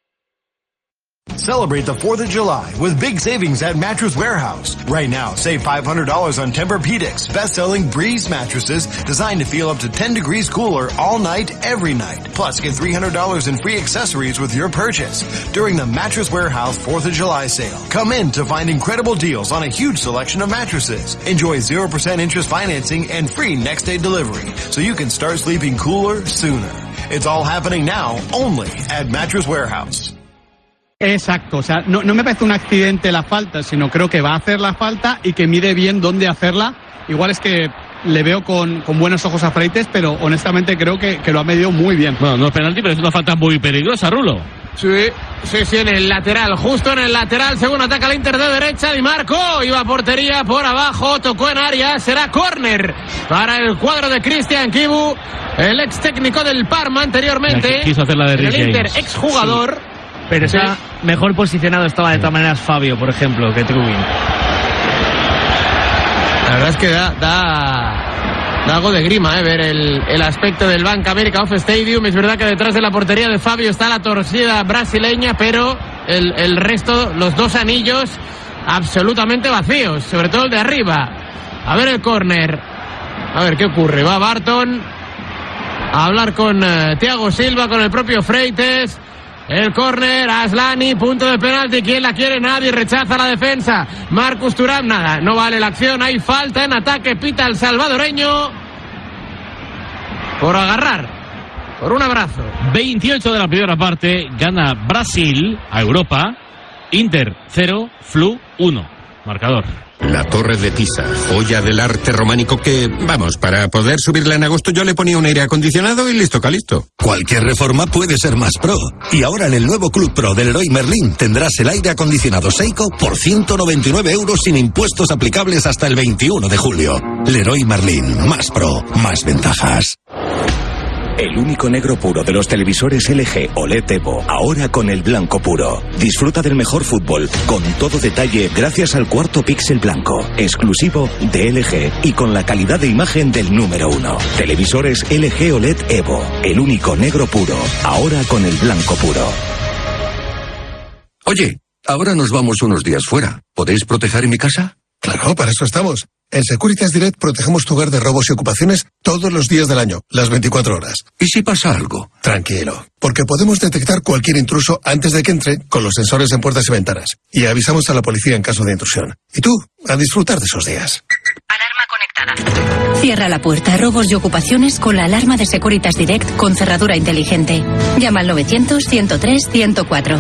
Celebrate the fourth of July with big savings at Mattress Warehouse. Right now, save five hundred dollars on Tempur-Pedics, best-selling Breeze mattresses designed to feel up to ten degrees cooler all night, every night. Plus, get three hundred dollars in free accessories with your purchase during the Mattress Warehouse fourth of July sale. Come in to find incredible deals on a huge selection of mattresses. Enjoy zero percent interest financing and free next-day delivery so you can start sleeping cooler sooner. It's all happening now, only at Mattress Warehouse. Exacto, o sea, no, no me parece un accidente la falta, sino creo que va a hacer la falta y que mide bien dónde hacerla. Igual es que le veo con, con buenos ojos a Freites, pero honestamente creo que, que lo ha medido muy bien. Bueno, no es penalti, pero es una falta muy peligrosa, Rulo. Sí, sí, sí, en el lateral, justo en el lateral, según ataca el Inter de derecha, Di Marco, iba a portería por abajo, tocó en área, será córner para el cuadro de Cristian Kibu, el ex técnico del Parma anteriormente, Quiso hacer la de el Rhys Inter James. exjugador. Pero Sí. está mejor posicionado estaba de todas maneras Fabio, por ejemplo, que Trubin. La verdad es que da, da, da algo de grima, eh, ver el, el aspecto del Bank America Off Stadium. Es verdad que detrás de la portería de Fabio está la torcida brasileña, pero el, el resto, los dos anillos, absolutamente vacíos, sobre todo el de arriba. A ver el córner. A ver qué ocurre. Va Barton a hablar con uh, Thiago Silva, con el propio Freites. El córner, Aslani, punto de penalti. ¿Quién la quiere? Nadie. Rechaza la defensa. Marcus Thuram, nada. No vale la acción. Hay falta en ataque. Pita el salvadoreño. Por agarrar. Por un abrazo. veintiocho de la primera parte, gana Brasil a Europa. Inter cero, Flu uno. Marcador. La Torre de Pisa, joya del arte románico que, vamos, para poder subirla en agosto yo le ponía un aire acondicionado y listo, calisto. Cualquier reforma puede ser más pro. Y ahora en el nuevo Club Pro del Leroy Merlin tendrás el aire acondicionado Seiko por ciento noventa y nueve euros sin impuestos aplicables hasta el veintiuno de julio. Leroy Merlin, más pro, más ventajas. El único negro puro de los televisores L G O L E D Evo, ahora con el blanco puro. Disfruta del mejor fútbol, con todo detalle gracias al cuarto píxel blanco, exclusivo de L G y con la calidad de imagen del número uno. Televisores L G O L E D Evo, el único negro puro, ahora con el blanco puro. Oye, ahora nos vamos unos días fuera. ¿Podéis proteger mi casa? Claro, para eso estamos. En Securitas Direct protegemos tu hogar de robos y ocupaciones todos los días del año, las veinticuatro horas. ¿Y si pasa algo? Tranquilo, porque podemos detectar cualquier intruso antes de que entre con los sensores en puertas y ventanas. Y avisamos a la policía en caso de intrusión. Y tú, a disfrutar de esos días. Alarma conectada. Cierra la puerta a robos y ocupaciones con la alarma de Securitas Direct con cerradura inteligente. Llama al novecientos, ciento tres, ciento cuatro.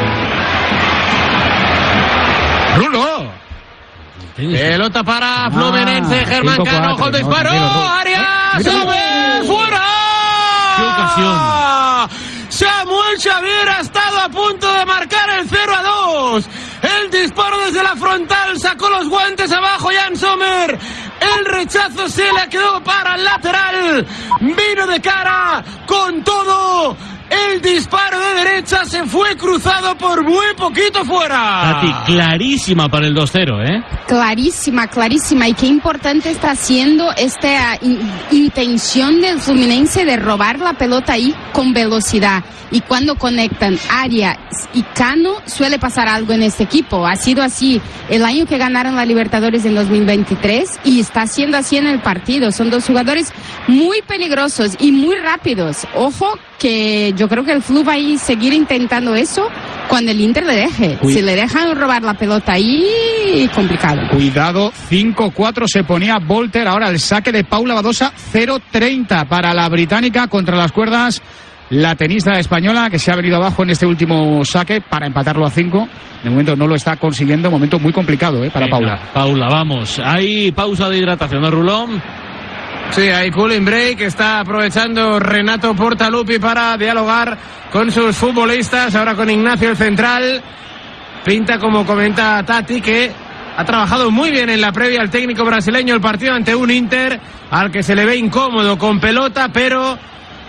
¡Rulo! Pelota para Fluminense, Germán Cano, ojo el disparo, Arias, Samuel, fuera. ¡Qué ocasión! Samuel Xavier ha estado a punto de marcar el cero a dos. El disparo desde la frontal, sacó los guantes abajo Jan Sommer. El rechazo se le quedó para el lateral. Vino de cara con todo. El disparo de derecha se fue cruzado por muy poquito fuera. Tati, clarísima para el dos cero, ¿eh? Clarísima, clarísima. Y qué importante está siendo esta in- intención del Fluminense de robar la pelota ahí con velocidad. Y cuando conectan Arias y Cano, suele pasar algo en este equipo. Ha sido así el año que ganaron la Libertadores en dos mil veintitrés y está siendo así en el partido. Son dos jugadores muy peligrosos y muy rápidos. Ojo que yo creo que el Flu va a ir seguir intentando eso cuando el Inter le deje. Uy. Si le dejan robar la pelota ahí, complicado. Cuidado, cinco cuatro se ponía Volter. Ahora el saque de Paula Badosa, cero treinta para la británica contra las cuerdas. La tenista española que se ha venido abajo en este último saque para empatarlo a cinco. De momento no lo está consiguiendo. Momento muy complicado ¿eh? para Venga, Paula. Paula, vamos. Hay pausa de hidratación, ¿no, Rulón? Sí, hay cooling break, está aprovechando Renato Portaluppi para dialogar con sus futbolistas, ahora con Ignacio el central. Pinta, como comenta Tati, que ha trabajado muy bien en la previa el técnico brasileño el partido ante un Inter al que se le ve incómodo con pelota, pero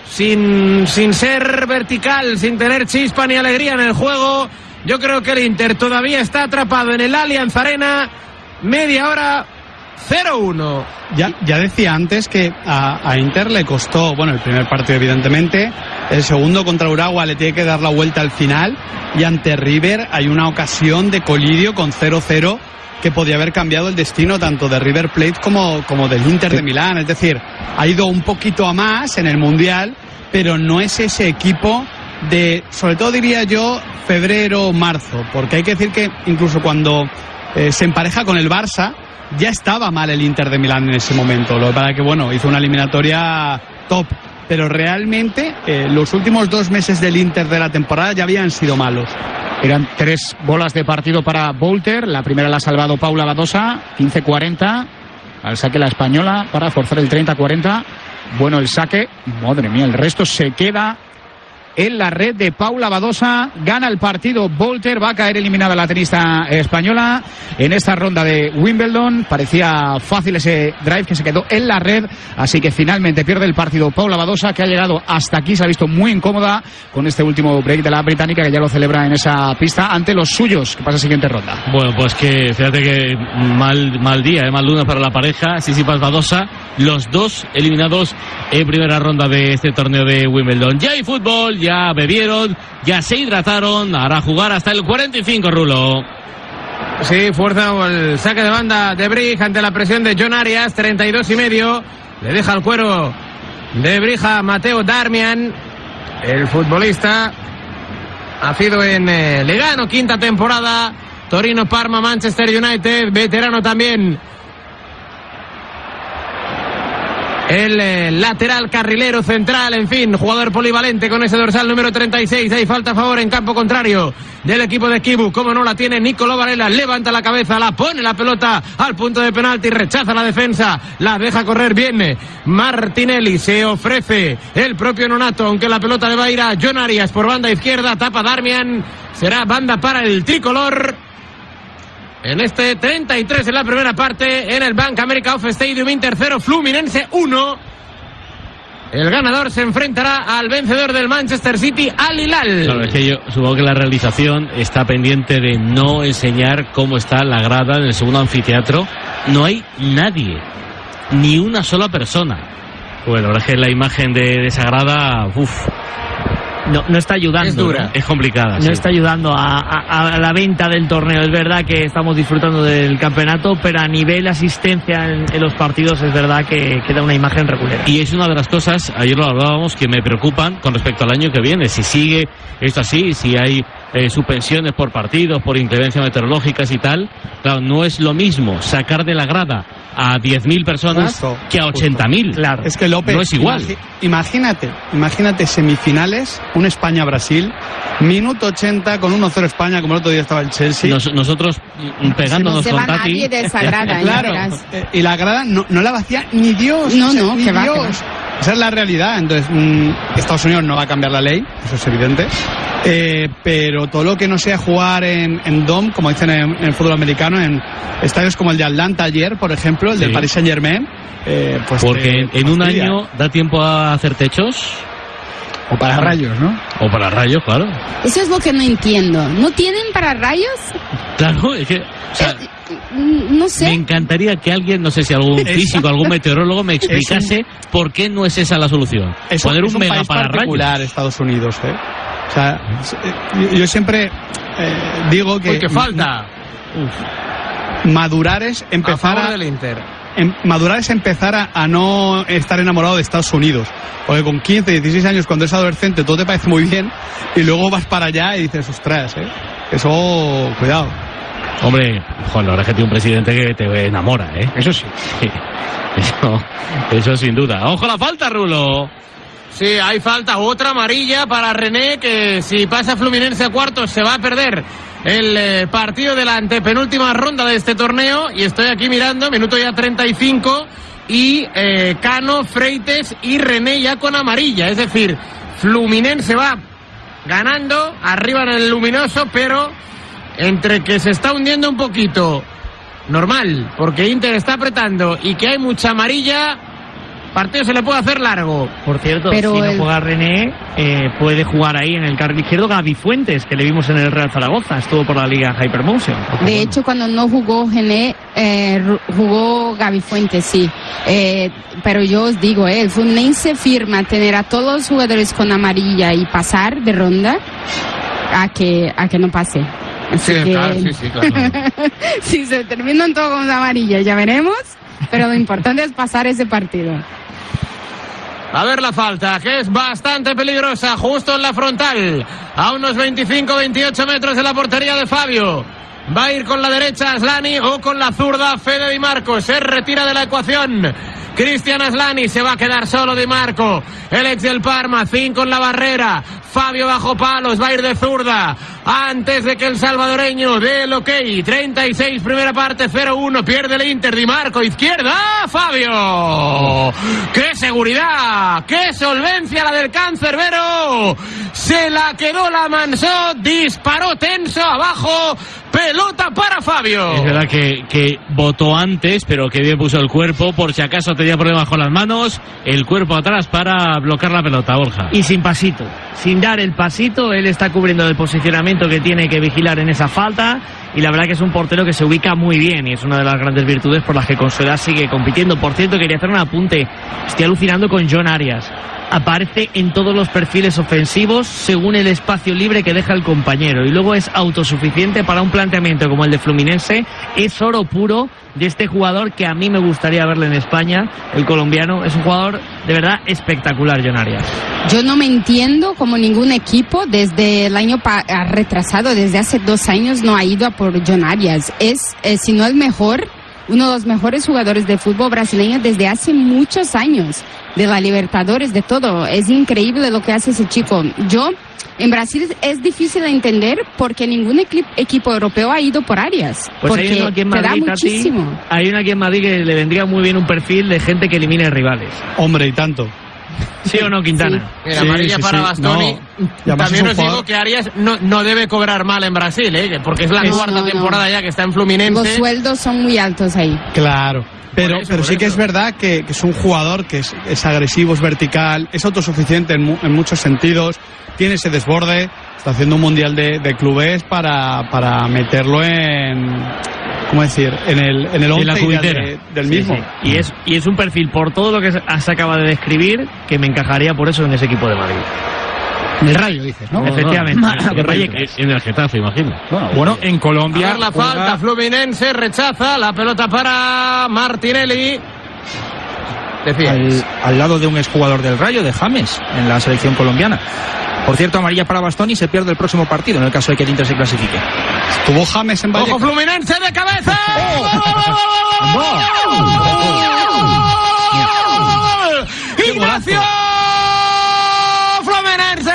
sin, sin ser vertical, sin tener chispa ni alegría en el juego. Yo creo que el Inter todavía está atrapado en el Allianz Arena. Media hora, cero uno. Ya, ya decía antes que a, a Inter le costó, bueno, el primer partido evidentemente, el segundo contra Urawa le tiene que dar la vuelta al final, y ante River hay una ocasión de colidio con cero cero que podía haber cambiado el destino tanto de River Plate como, como del Inter de Milán. Es decir, ha ido un poquito a más en el Mundial, pero no es ese equipo de, sobre todo diría yo, febrero, marzo, porque hay que decir que incluso cuando eh, se empareja con el Barça, ya estaba mal el Inter de Milán en ese momento. Lo que pasa que, bueno, hizo una eliminatoria top, pero realmente eh, los últimos dos meses del Inter de la temporada ya habían sido malos. Eran tres bolas de partido para Volter. La primera la ha salvado Paula Badosa, quince cuarenta. Al saque la española para forzar el treinta cuarenta. Bueno el saque. Madre mía, el resto se queda en la red de Paula Badosa. Gana el partido Volter. Va a caer eliminada la tenista española en esta ronda de Wimbledon. Parecía fácil ese drive que se quedó en la red. Así que finalmente pierde el partido Paula Badosa, que ha llegado hasta aquí. Se ha visto muy incómoda con este último break de la británica, que ya lo celebra en esa pista ante los suyos, que pasa a siguiente ronda. Bueno, pues que fíjate que mal, mal día, ¿eh? Mal lunes para la pareja. Sisipas Badosa, los dos eliminados en primera ronda de este torneo de Wimbledon. Ya hay fútbol, ya bebieron, ya se hidrataron, hará jugar hasta el cuarenta y cinco, Rulo. Sí, fuerza el saque de banda de Brig ante la presión de John Arias, treinta y dos y medio. Le deja el cuero de Brija Mateo Darmian. El futbolista ha sido en eh, Legano, quinta temporada. Torino, Parma, Manchester United, veterano también. El eh, lateral carrilero central, en fin, jugador polivalente con ese dorsal número treinta y seis. Hay falta a favor en campo contrario del equipo de Kibu. Como no la tiene Nicolò Varela, levanta la cabeza, la pone la pelota al punto de penalti, rechaza la defensa, la deja correr bien Martinelli, se ofrece el propio Nonato, aunque la pelota le va a ir a John Arias por banda izquierda, tapa Darmian, será banda para el tricolor. En este treinta y tres en la primera parte, en el Bank America Off Stadium, Inter cero, Fluminense uno. El ganador se enfrentará al vencedor del Manchester City, Al Hilal. Claro, es que yo supongo que la realización está pendiente de no enseñar cómo está la grada en el segundo anfiteatro. No hay nadie, ni una sola persona. Bueno, la verdad es que la imagen de, de esa grada, uff. No, no está ayudando. Es dura. ¿no? Es complicada. No sí. está ayudando a, a, a la venta del torneo. Es verdad que estamos disfrutando del campeonato, pero a nivel asistencia en, en los partidos es verdad que queda una imagen regulera. Y es una de las cosas, ayer lo hablábamos, que me preocupan con respecto al año que viene. Si sigue esto así, si hay eh, suspensiones por partidos, por inclemencias meteorológicas y tal, claro, no es lo mismo sacar de la grada a diez mil personas Justo, que a ochenta mil. Claro. Es que López, no es igual. Imagi- imagínate, imagínate semifinales, un España-Brasil, minuto ochenta con uno cero España, como el otro día estaba el Chelsea. Nos, nosotros mm, pegándonos No se con va Tati. nadie de esa grada, ya Claro, verás. eh, y la grada no, no la vacía ni Dios. No, o sea, no, ni que va, Dios. que va. Esa es la realidad. Entonces, mmm, Estados Unidos no va a cambiar la ley, eso es evidente. Eh, pero todo lo que no sea jugar en, en Dome, como dicen en, en el fútbol americano, en estadios como el de Atlanta ayer, por ejemplo, el Sí. del Paris Saint Germain, eh, pues Porque te- en, te en un fastidia. año da tiempo a hacer techos. O para rayos, ¿no? O para rayos, claro. Eso es lo que no entiendo. ¿No tienen para rayos? Claro, es que... O sea, eh, no sé. Me encantaría que alguien, no sé si algún físico, algún meteorólogo me explicase un, por qué no es esa la solución. Es Poner un, un, un mega país para particular, rayos. Estados Unidos, ¿eh? O sea, yo siempre eh, digo que... Uy, que falta. Uf, madurar es empezar a... a del Inter. En, madurar es empezar a, a no estar enamorado de Estados Unidos. Porque con quince, dieciséis años, cuando eres adolescente, todo te parece muy bien. Y luego vas para allá y dices, ostras, ¿eh? Eso, cuidado. Hombre, joder, la verdad es que tiene un presidente que te enamora, ¿eh? Eso sí. Eso, eso sin duda. ¡Ojo la falta, Rulo! Sí, hay falta. Otra amarilla para René, que si pasa Fluminense a cuartos se va a perder el eh, partido de la antepenúltima ronda de este torneo. Y estoy aquí mirando, minuto ya treinta y cinco, y eh, Cano, Freites y René ya con amarilla. Es decir, Fluminense va ganando, arriba en el luminoso, pero entre que se está hundiendo un poquito, normal, porque Inter está apretando y que hay mucha amarilla, partido se le puede hacer largo. Por cierto, pero si no el... juega René, eh, puede jugar ahí en el carril izquierdo Gaby Fuentes, que le vimos en el Real Zaragoza, estuvo por la Liga Hypermotion. De hecho, cuando no jugó René, eh, jugó Gaby Fuentes, sí. Eh, pero yo os digo, eh, el Fluminense firma tener a todos los jugadores con amarilla y pasar de ronda a que, a que no pase. Así sí, que... claro, sí, sí, claro. Si se terminan todos con amarilla, ya veremos. Pero lo importante es pasar ese partido. A ver la falta, que es bastante peligrosa, justo en la frontal, a unos veinticinco veintiocho metros de la portería de Fabio. Va a ir con la derecha Aslani o con la zurda Fede Di Marco. Se retira de la ecuación Cristian Aslani, se va a quedar solo Di Marco, el ex del Parma. Cinco en la barrera, Fabio bajo palos, va a ir de zurda antes de que el salvadoreño dé el ok. Treinta y seis, primera parte, cero uno, pierde el Inter. Di Marco, izquierda, Fabio. ¡Qué seguridad! ¡Qué solvencia la del cancerbero! Se la quedó, la mansó, disparó tenso abajo. Pelota para Fabio. Es verdad que, que votó antes, pero que bien puso el cuerpo. Por si acaso tenía problemas con las manos, el cuerpo atrás para bloquear la pelota, Borja. Y sin pasito, sin dar el pasito, él está cubriendo el posicionamiento que tiene que vigilar en esa falta. Y la verdad que es un portero que se ubica muy bien y es una de las grandes virtudes por las que con su edad sigue compitiendo. Por cierto, quería hacer un apunte. Estoy alucinando con John Arias. Aparece en todos los perfiles ofensivos según el espacio libre que deja el compañero, y luego es autosuficiente para un planteamiento como el de Fluminense. Es oro puro de este jugador que a mí me gustaría verle en España, el colombiano. Es un jugador de verdad espectacular, John Arias. Yo no me entiendo como ningún equipo desde el año pa- retrasado, desde hace dos años, no ha ido a por John Arias. Es, eh, si no el mejor, uno de los mejores jugadores de fútbol brasileño desde hace muchos años, de la Libertadores, de todo. Es increíble lo que hace ese chico. Yo, en Brasil es difícil de entender porque ningún equi- equipo europeo ha ido por Arias. Pues porque hay uno aquí en Madrid, te da Tati, muchísimo. hay uno aquí en Madrid que le vendría muy bien un perfil de gente que elimine rivales. Hombre, y tanto. ¿Sí o no, Quintana? Sí. Sí, amarilla sí, para sí. Bastoni. No. También os jugador... digo que Arias no, no debe cobrar mal en Brasil, ¿eh? Porque es la No, cuarta no, temporada no. ya que está en Fluminense. Los sueldos son muy altos ahí. Claro. Pero, Por eso, pero por sí que eso. es verdad que, que es un jugador que es, es agresivo, es vertical, es autosuficiente en, mu- en muchos sentidos, tiene ese desborde, está haciendo un mundial de, de clubes para, para meterlo en, ¿cómo decir?, en el, en el En la once ideal cubitera. de- del Sí, mismo. sí. Y es, y es un perfil, por todo lo que se se acaba de describir, que me encajaría por eso en ese equipo de Madrid. El Rayo, dices, ¿no? Efectivamente. En, Vallecas. En el Getafe, imagino. Bueno, en A Colombia ver la juega- falta, Fluminense rechaza la pelota para Martinelli. Decía. al, al lado de un exjugador del Rayo, de James, en la selección colombiana. Por cierto, amarilla para Bastoni, se pierde el próximo partido en el caso de que el Inter se clasifique. Tuvo James en Vallecas. ¡Ojo, Fluminense de cabeza! ¡Ignacio! ¡Fluminense!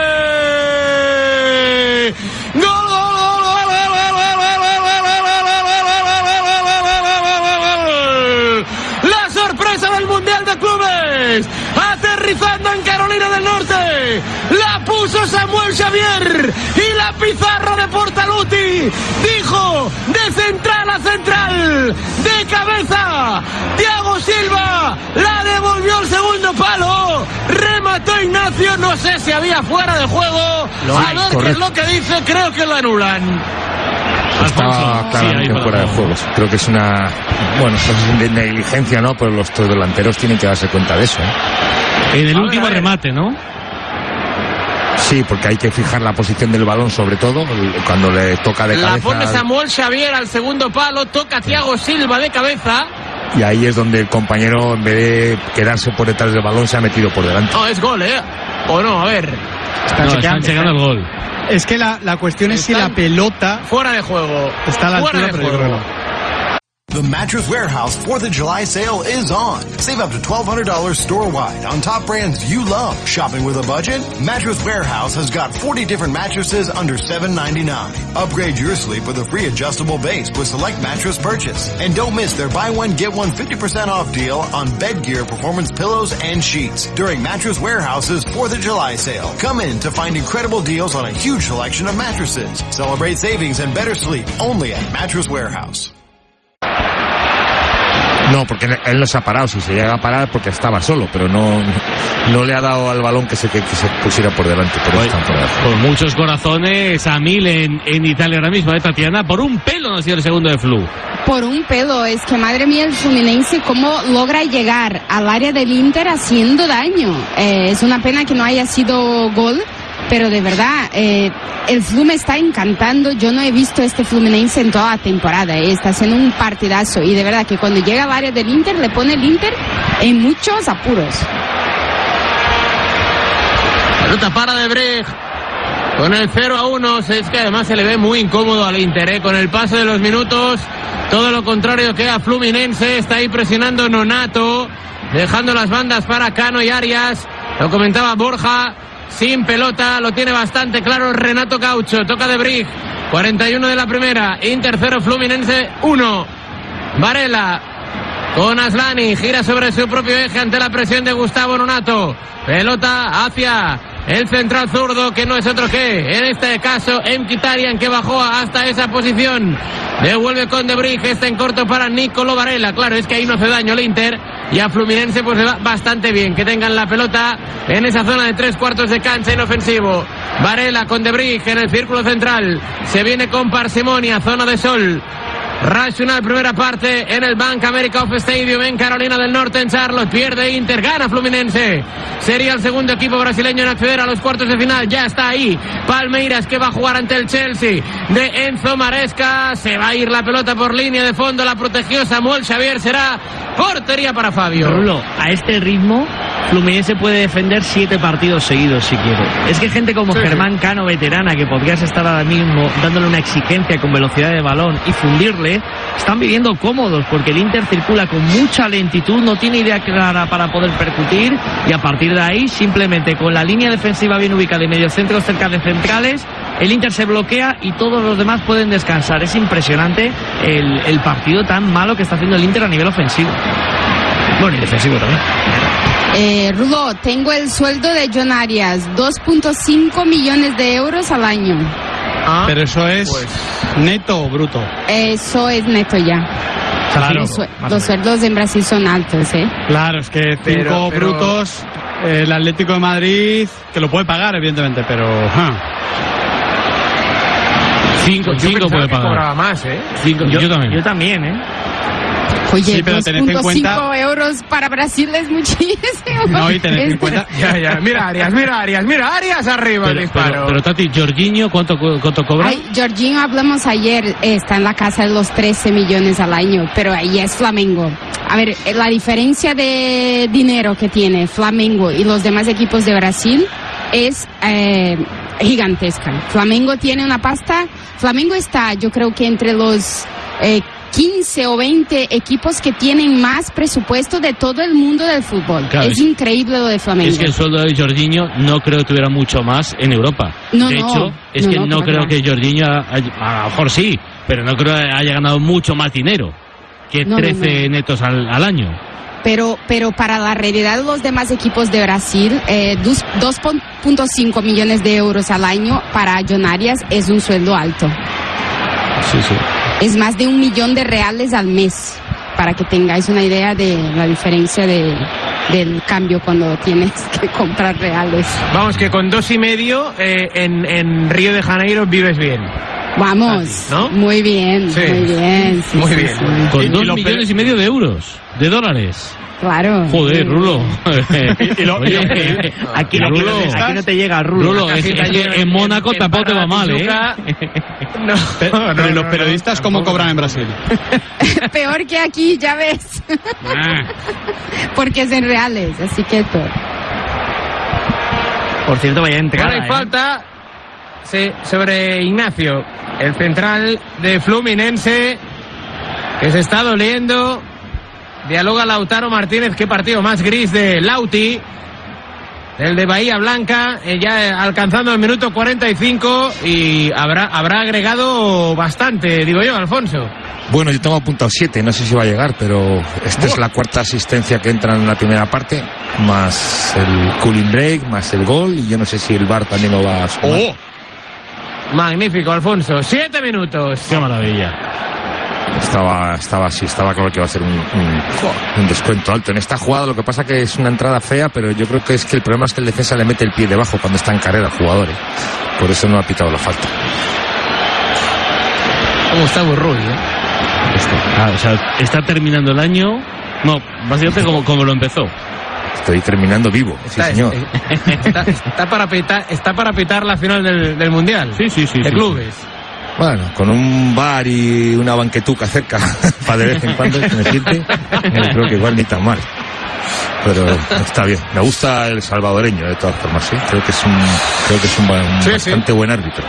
¡Gol, gol, gol, gol, gol, gol! ¡La sorpresa del Mundial de Clubes! Aterrizando en Carolina del Norte, la puso Samuel Xavier y la pizarra de Portaluti dijo de central a central, de cabeza, Thiago Thiago Silva, la devolvió al segundo palo, remató Ignacio, no sé si había fuera de juego, Lo a hay, ver correcto. qué es lo que dice, creo que lo anulan. Estaba claramente fuera de juego. Creo que es una, bueno, es de negligencia, ¿no? Pero los tres delanteros tienen que darse cuenta de eso, ¿eh? En el A ver, último a ver. remate, ¿no? Sí, porque hay que fijar la posición del balón, sobre todo cuando le toca de La cabeza. pone Samuel Xavier al segundo palo, toca Thiago Silva de cabeza. Y ahí es donde el compañero, en vez de quedarse por detrás del balón, se ha metido por delante. No, es gol, ¿eh? O no, a ver. No, están llegando al gol. Es que la, la cuestión es si la pelota fuera de juego. está a la Fuera altura, de pero yo juego. creo que no. The Mattress Warehouse fourth of July sale is on. Save up to twelve hundred dollars store-wide on top brands you love. Shopping with a budget? Mattress Warehouse has got forty different mattresses under seven ninety-nine. Upgrade your sleep with a free adjustable base with select mattress purchase. And don't miss their buy one get one fifty percent off deal on bed gear, performance pillows, and sheets during Mattress Warehouse's fourth of July sale. Come in to find incredible deals on a huge selection of mattresses. Celebrate savings and better sleep only at Mattress Warehouse. No, porque él no se ha parado. Si se llega a parar, porque estaba solo, pero no, no le ha dado al balón que se, que, que se pusiera por delante. Por eso están por delante. Con muchos corazones a mil en, en Italia ahora mismo, ¿eh, Tatiana? Por un pelo no ha sido el segundo de Flu. Por un pelo, es que madre mía el Fluminense cómo logra llegar al área del Inter haciendo daño. Eh, es una pena que no haya sido gol, pero de verdad, eh, el Flu me está encantando. Yo no he visto este Fluminense en toda la temporada, eh, está haciendo un partidazo y de verdad que cuando llega al área del Inter le pone el Inter en muchos apuros. Pelota para De Bruyne. Con el cero a uno, es que además se le ve muy incómodo al Inter, ¿eh? Con el paso de los minutos, todo lo contrario que a Fluminense, está ahí presionando Nonato, dejando las bandas para Cano y Arias, lo comentaba Borja, sin pelota, lo tiene bastante claro Renato Gaucho, toca De Bruyne, cuarenta y uno de la primera, Inter cero, Fluminense uno, Varela, con Aslani, gira sobre su propio eje ante la presión de Gustavo Nonato, pelota hacia el central zurdo, que no es otro que, en este caso, Mkhitaryan, que bajó hasta esa posición. Devuelve con De Bruyne, está en corto para Nicolo Varela. Claro, es que ahí no hace daño el Inter. Y a Fluminense pues le va bastante bien que tengan la pelota en esa zona de tres cuartos de cancha en ofensivo. Varela con De Bruyne en el círculo central. Se viene con parsimonia, zona de sol. Racional, primera parte en el Bank America of Stadium en Carolina del Norte, en Charlotte. Pierde Inter, gana Fluminense. Sería el segundo equipo brasileño en acceder a los cuartos de final. Ya está ahí Palmeiras, que va a jugar ante el Chelsea de Enzo Maresca. Se va a ir la pelota por línea de fondo. La protegió Samuel Xavier. Será portería para Fabio. Rulo, a este ritmo Fluminense puede defender siete partidos seguidos si quiere. Es que gente como Sí, Germán Cano, veterana, que podrías estar ahora mismo dándole una exigencia con velocidad de balón y fundirle, están viviendo cómodos porque el Inter circula con mucha lentitud, no tiene idea clara para poder percutir y a partir de ahí, simplemente con la línea defensiva bien ubicada y mediocentros cerca de centrales, el Inter se bloquea y todos los demás pueden descansar. Es impresionante el, el partido tan malo que está haciendo el Inter a nivel ofensivo. Bueno, y defensivo también. Eh, Rulo, tengo el sueldo de John Arias, dos punto cinco millones de euros al año. Ah, Pero eso es pues. neto o bruto. Eso es neto ya. Claro. Los, sue- los sueldos en Brasil son altos, ¿eh? Claro, es que cinco Pero- pero- brutos, eh, el Atlético de Madrid, que lo puede pagar, evidentemente, pero... ja. Cinco, Yo cinco pensaba puede que pagar. cobraba más, ¿eh? Cinco, yo, también. Yo también, ¿eh? Oye, Sí, pero dos tened en punto cinco cuenta- euros para Brasil es muchísimo. No, y tened en Es- cuenta... Ya, ya, mira Arias, mira Arias, mira Arias arriba el Pero, disparo. pero, pero Tati, Jorginho, ¿cuánto, cu- cuánto cobra? Ay, Jorginho, hablamos ayer, eh, está en la casa de los trece millones al año, pero ahí es Flamengo. A ver, eh, la diferencia de dinero que tiene Flamengo y los demás equipos de Brasil es eh, gigantesca. Flamengo tiene una pasta, Flamengo está, yo creo que entre los eh, quince o veinte equipos que tienen más presupuesto de todo el mundo del fútbol. Claro, es es- increíble lo de Flamengo. Es que el sueldo de Jorginho no creo que tuviera mucho más en Europa. No, de no, hecho, es no, que no, no, claro creo que que Jorginho, haya- a lo mejor sí, pero no creo que haya ganado mucho más dinero que No, no, trece no. netos al, al año. Pero, pero para la realidad de los demás equipos de Brasil, eh, dos punto cinco millones de euros al año para John Arias es un sueldo alto. Sí, sí. Es más de un millón de reales al mes. para que tengáis una idea de la diferencia de, del cambio cuando tienes que comprar reales. Vamos, que con dos y medio eh, en, en Río de Janeiro vives bien. Vamos, ¿no? Muy bien, sí. muy bien. Sí, muy sí, bien. sí. Con Y, dos y lo millones pe- y medio de euros, de dólares. Claro. Joder, Rulo. Y lo- y lo- Oye, Aquí, Rulo, aquí no te, aquí no te llega, Rulo. Rulo, es, es que en Mónaco en tampoco te va mal, ¿eh? No, Pe- no, pero ¿y no, los no, periodistas no, cómo tampoco. cobran en Brasil? Peor que aquí, ya ves. Ah. Porque es en reales, así que todo. Por cierto, vaya entrada. Ahora hay ¿eh? falta sí, sobre Ignacio, el central de Fluminense, que se está doliendo. Dialoga Lautaro Martínez. Qué partido más gris de Lauti, el de Bahía Blanca, eh, ya alcanzando el minuto cuarenta y cinco, y habrá, habrá agregado bastante, digo yo, Alfonso. Bueno, yo tengo apuntado siete, no sé si va a llegar, pero esta es la cuarta asistencia que entra en la primera parte, más el cooling break, más el gol, y yo no sé si el V A R también lo va a sumar. Oh. Magnífico, Alfonso. Siete minutos. Qué maravilla. Estaba, estaba así, estaba claro que iba a ser un, un, un descuento alto en esta jugada. Lo que pasa que es una entrada fea, pero yo creo que es que el problema es que el defensa le mete el pie debajo cuando está en carrera al jugador, ¿eh? Por eso no ha pitado la falta. ¿Cómo está Burruy, eh? Está, ah, o sea, está terminando el año. No, básicamente como, como lo empezó. Estoy terminando vivo, Está, sí señor. Está, está para pitar, está para pitar la final del, del Mundial. Sí, sí, sí. De sí, clubes. Bueno, con un bar y una banquetuca cerca, para de vez en cuando que me siente, eh, creo que igual ni tan mal. Pero está bien. Me gusta el salvadoreño, de todas formas, sí. Creo que es un, creo que es un, un Sí, bastante sí. buen árbitro.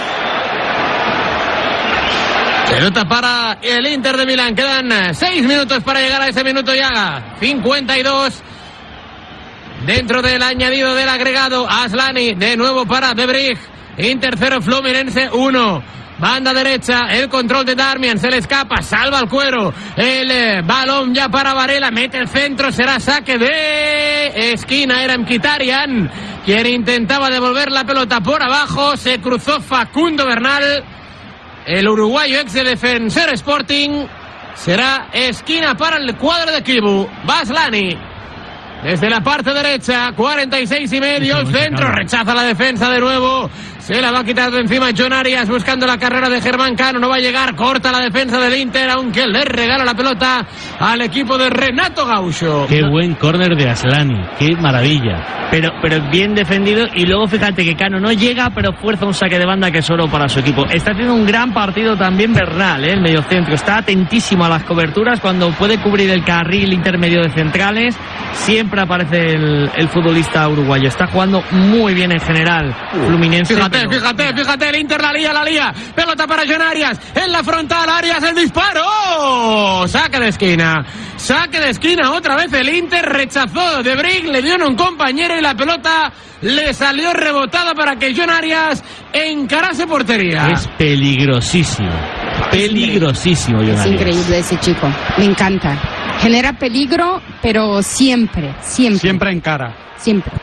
Pelota para el Inter de Milán. Quedan seis minutos para llegar a ese minuto y haga. cincuenta y dos. Dentro del añadido del agregado, Aslani de nuevo para De Vrij. Inter cero, Fluminense uno. Banda derecha, el control de Darmian, se le escapa, salva el cuero. El eh, balón ya para Varela, mete el centro, será saque de esquina. Era Mkhitaryan quien intentaba devolver la pelota por abajo. Se cruzó Facundo Bernal, el uruguayo ex de Defensor Sporting. Será esquina para el cuadro de Kibu. Baslani desde la parte derecha, cuarenta y seis y medio, el centro, rechaza la defensa de nuevo, se la va a quitar de encima John Arias buscando la carrera de Germán Cano, no va a llegar, corta la defensa del Inter, aunque le regala la pelota al equipo de Renato Gaucho. Qué buen córner de Aslani, qué maravilla. Pero, pero bien defendido, y luego fíjate que Cano no llega, pero fuerza un saque de banda que es oro para su equipo. Está haciendo un gran partido también Bernal, ¿eh? El mediocentro. Está atentísimo a las coberturas cuando puede cubrir el carril intermedio de centrales. Siempre aparece el, el futbolista uruguayo. Está jugando muy bien en general Fluminense. Fíjate, pero... fíjate, fíjate, el Inter la lía, la lía. Pelota para John Arias, en la frontal, Arias, el disparo. ¡Oh! Saque de esquina, saque de esquina, otra vez el Inter rechazó De Vrij, le dio en un compañero y la pelota le salió rebotada para que John Arias encarase portería. Es peligrosísimo, peligrosísimo, John Es Arias. increíble ese chico, me encanta. Genera peligro, pero siempre, siempre. Siempre en cara. Siempre.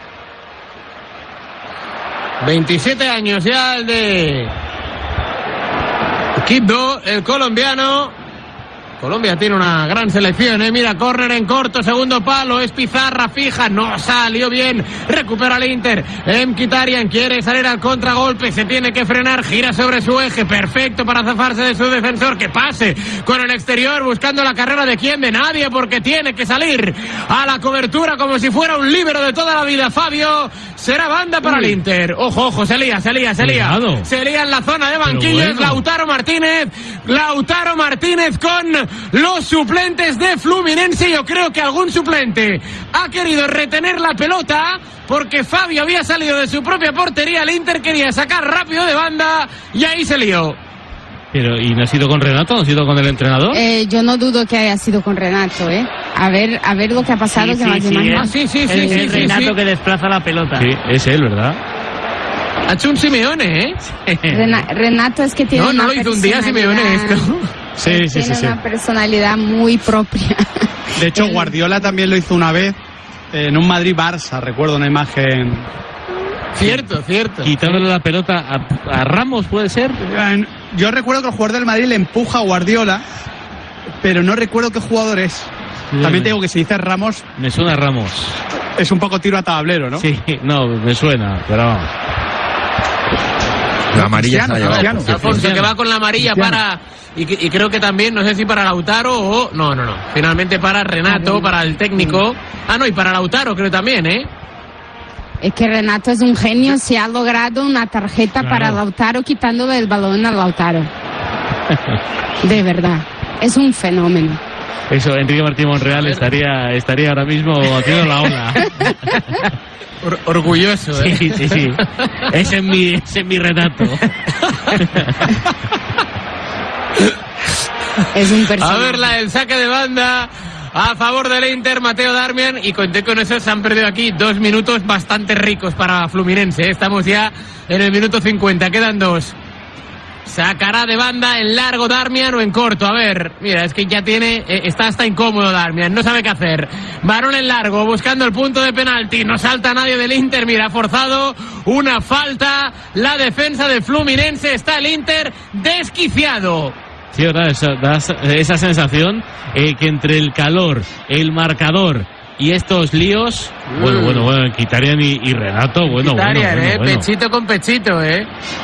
veintisiete años ya el de Quibdo, el colombiano. Colombia tiene una gran selección, ¿eh? Mira, córner en corto, segundo palo, es Pizarra, fija, no salió bien, recupera el Inter. Mkhitaryan quiere salir al contragolpe, se tiene que frenar, gira sobre su eje, perfecto para zafarse de su defensor, que pase con el exterior, buscando la carrera de quién, de nadie, porque tiene que salir a la cobertura como si fuera un líbero de toda la vida. Fabio, será banda para el Inter. Ojo, ojo, se lía, se lía, se lía. Cuidado. Se lía en la zona de banquillos, bueno. Lautaro Martínez, Lautaro Martínez con los suplentes de Fluminense. Yo creo que algún suplente ha querido retener la pelota porque Fabio había salido de su propia portería, el Inter quería sacar rápido de banda y ahí se lió. Pero, ¿y no ha sido con Renato? ¿No ha sido con el entrenador? Eh, yo no dudo que haya sido con Renato, ¿eh? A ver, a ver lo que ha pasado. Sí, que sí, más sí, demás- ¿eh? Ah, sí, sí, sí, el, sí, el sí, Renato sí. que desplaza la pelota. Sí, es él, ¿verdad? Ha hecho un Simeone, ¿eh? Rena- Renato es que tiene No, no una lo hizo un día Simeone personalidad- esto. Sí, sí, sí, tiene sí. una personalidad muy propia. De hecho, Él- Guardiola también lo hizo una vez en un Madrid-Barça. Recuerdo una imagen. Cierto, cierto. Quitándole la pelota a, a Ramos, ¿puede ser? Yo recuerdo que el jugador del Madrid le empuja a Guardiola pero no recuerdo qué jugador es. Sí. También tengo que si dice Ramos... Me suena Ramos. Es un poco tiro a tablero, ¿no? Sí, no, me suena, pero vamos. La amarilla se ha llevado. Alfonso, que va con la amarilla Cristiano. para... Y, y creo que también, no sé si para Lautaro o... No, no, no. Finalmente para Renato, para el técnico. Ah, no, y para Lautaro creo también, ¿eh? Es que Renato es un genio, se ha logrado una tarjeta claro. para Lautaro quitándole el balón a Lautaro. De verdad, es un fenómeno. Eso, Enrique Martín Monreal estaría estaría ahora mismo haciendo la ola. Or, orgulloso, ¿eh? Sí, sí, sí. Ese es mi, ese es mi Renato. Es un personaje. A ver, la, el saque de banda a favor del Inter, Mateo Darmian, y conté con eso, se han perdido aquí dos minutos bastante ricos para Fluminense. Estamos ya en el minuto cincuenta, quedan dos. Sacará de banda en largo Darmian o en corto. A ver, mira, es que ya tiene, eh, está hasta incómodo Darmian, no sabe qué hacer. Balón en largo, buscando el punto de penalti. No salta nadie del Inter, mira, ha forzado una falta. La defensa de Fluminense, está el Inter desquiciado. Sí, da esa, da esa sensación eh, que entre el calor, el marcador y estos líos, mm. bueno, bueno, bueno, Mkhitaryan y, y Renato, bueno, Mkhitaryan, bueno, eh, bueno. Pechito con pechito, eh.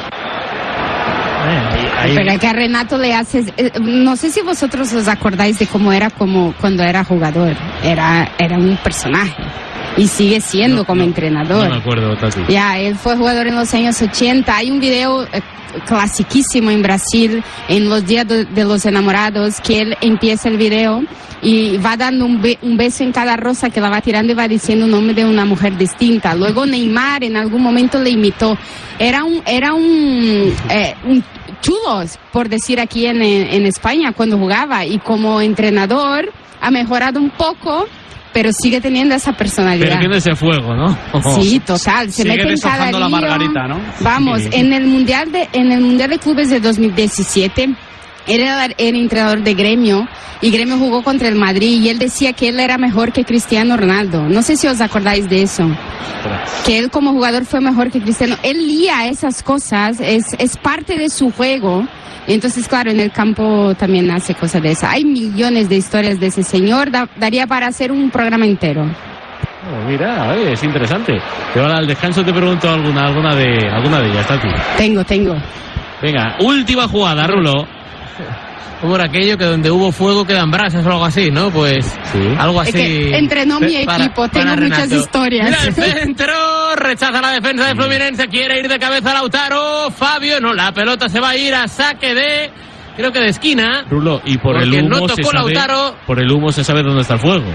Ahí, ahí. Pero es que a Renato le hace, eh, no sé si vosotros os acordáis de cómo era como cuando era jugador, era, era un personaje y sigue siendo no, como no, entrenador. No me acuerdo, Tati. Ya, él fue jugador en los años ochenta, hay un video eh, clasiquísimo en Brasil, en los días de, de los enamorados, que él empieza el video y va dando un, be un beso en cada rosa que la va tirando y va diciendo un nombre de una mujer distinta. Luego Neymar en algún momento le imitó. Era un, era un, eh, un chulos, por decir aquí en, en España, cuando jugaba. Y como entrenador ha mejorado un poco, pero sigue teniendo esa personalidad. Pero tiene ese fuego, ¿no? Sí, total. Se sigue mete en cada lío. La margarita, ¿no? Vamos, sí. en el mundial de, en el mundial de clubes de dos mil diecisiete, era el entrenador de Gremio y Gremio jugó contra el Madrid y él decía que él era mejor que Cristiano Ronaldo. No sé si os acordáis de eso. Que él como jugador fue mejor que Cristiano. Él lía esas cosas, es, es parte de su juego. Entonces, claro, en el campo también hace cosas de esas. Hay millones de historias de ese señor, da, daría para hacer un programa entero. Oh, mira, oye, es interesante. Pero ahora al descanso te pregunto alguna, alguna de, alguna de ellas, Tati. Tengo, tengo. Venga, última jugada, Rulo. Como era aquello que donde hubo fuego quedan brasas o algo así, ¿no? Pues sí. algo así. Es que entrenó mi equipo, para, tengo para muchas historias. Mira el centro, rechaza la defensa de Fluminense, quiere ir de cabeza Lautaro, Fabio, no, la pelota se va a ir a saque de, creo que de esquina. Rulo, y por el humo no se sabe, Lautaro. por el humo se sabe dónde está el fuego.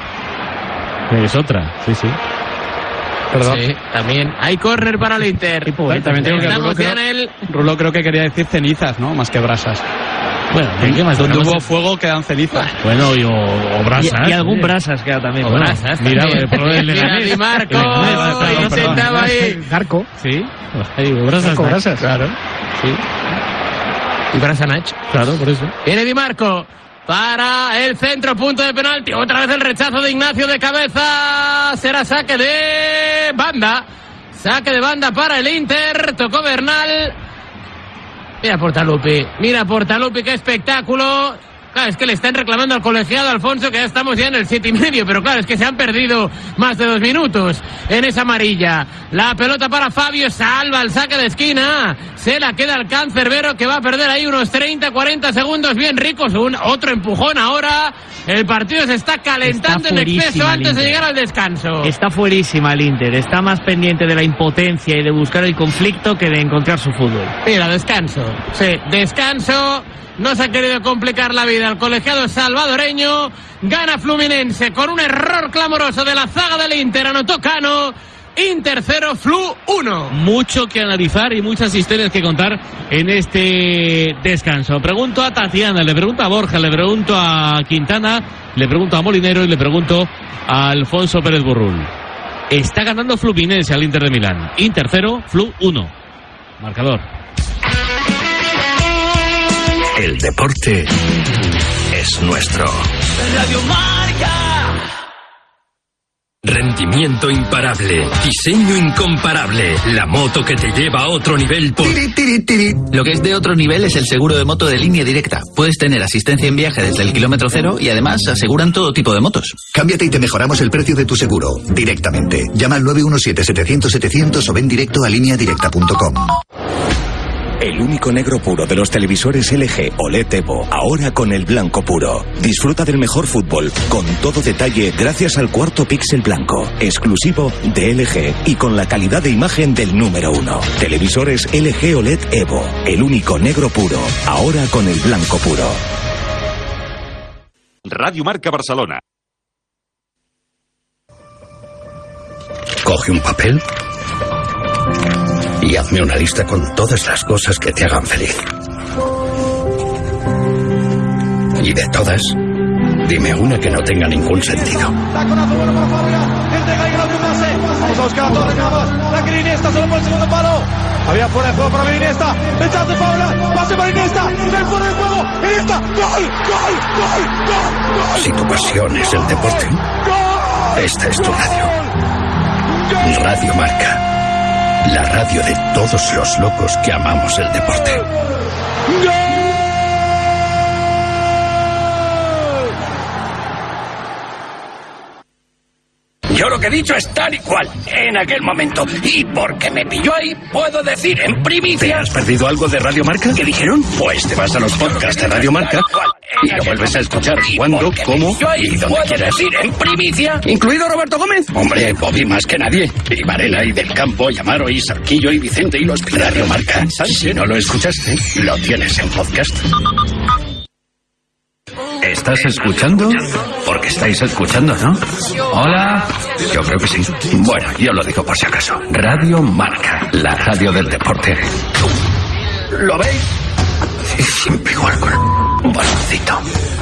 Es otra, sí, sí. Perdón. Sí, también hay córner para el Inter. Sí, pues, también tengo que Rulo creo, el... Rulo creo que quería decir cenizas, ¿no? Más que brasas. Bueno, ¿qué más? Donde hubo fuego quedan cenizas. Bueno, y, o, o brasas. Y, y algún ¿eh? brasas queda también. O bueno, brasas. Mira, el Mira, Di Marco. Ahí sentaba ahí. Garco. Sí. Ahí, brasas. Garco, brasas. Claro. Sí. Y Brasanach. Claro, por eso. Viene Di Marco. Para el centro, punto de penalti. Otra vez el rechazo de Ignacio de cabeza. Será saque de banda. Saque de banda para el Inter. Tocó Bernal. Mira Portalupi. Mira Portalupi, qué espectáculo. Claro, es que le están reclamando al colegiado Alfonso que ya estamos ya en el siete y medio, pero claro, es que se han perdido más de dos minutos en esa amarilla. La pelota para Fabio, salva el saque de esquina, se la queda al Cancerbero que va a perder ahí unos treinta, cuarenta segundos bien ricos. Un, otro empujón ahora, el partido se está calentando en exceso antes de llegar al descanso. Está fuerísima el Inter, está más pendiente de la impotencia y de buscar el conflicto que de encontrar su fútbol. Mira, descanso, sí, descanso. No se ha querido complicar la vida al colegiado salvadoreño. Gana Fluminense con un error clamoroso de la zaga del Inter. Anotó Cano. Inter cero, Flu uno. Mucho que analizar y muchas historias que contar en este descanso. Pregunto a Tatiana, le pregunto a Borja, le pregunto a Quintana, le pregunto a Molinero y le pregunto a Alfonso Pérez Burrul. Está ganando Fluminense al Inter de Milán. Inter cero, Flu uno. Marcador. El deporte es nuestro. Radio Marca. Rendimiento imparable. Diseño incomparable. La moto que te lleva a otro nivel por... Tiri, tiri, tiri. Lo que es de otro nivel es el seguro de moto de Línea Directa. Puedes tener asistencia en viaje desde el kilómetro cero y además aseguran todo tipo de motos. Cámbiate y te mejoramos el precio de tu seguro directamente. Llama al nueve uno siete, setecientos, setecientos o ven directo a línea directa punto com. El único negro puro de los televisores L G O L E D Evo, ahora con el blanco puro. Disfruta del mejor fútbol, con todo detalle gracias al cuarto píxel blanco, exclusivo de L G y con la calidad de imagen del número uno. Televisores L G O L E D Evo, el único negro puro, ahora con el blanco puro. Radio Marca Barcelona. Coge un papel y hazme una lista con todas las cosas que te hagan feliz. Y de todas, dime una que no tenga ningún sentido. Vamos a buscar a Torres, la que Iniesta solo por el segundo palo. Había fuera de juego para Iniesta. Rechace Paula, pase para Iniesta. El fuera de juego. Iniesta. Gol, gol, gol, gol, gol. Si tu pasión es el deporte, esta es tu radio. Radio Marca. La radio de todos los locos que amamos el deporte. Yo lo que he dicho es tal y cual, en aquel momento. Y porque me pilló ahí, puedo decir en primicia... ¿Te has perdido algo de Radio Marca? ¿Qué dijeron? Pues te vas a los podcasts de Radio Marca y lo vuelves a escuchar cuando, cómo y donde quieras. Decir en primicia, incluido Roberto Gómez. Hombre, Bobby más que nadie. Y Varela, y Del Campo, y Amaro, y Sarquillo, y Vicente, y los Radio Marca. Si no lo escuchaste, lo tienes en podcast. ¿Estás escuchando? Porque estáis escuchando, ¿no? Hola. Yo creo que sí. Bueno, yo lo digo por si acaso. Radio Marca, la radio del deporte. ¿Lo veis? Y siempre igual con un baloncito.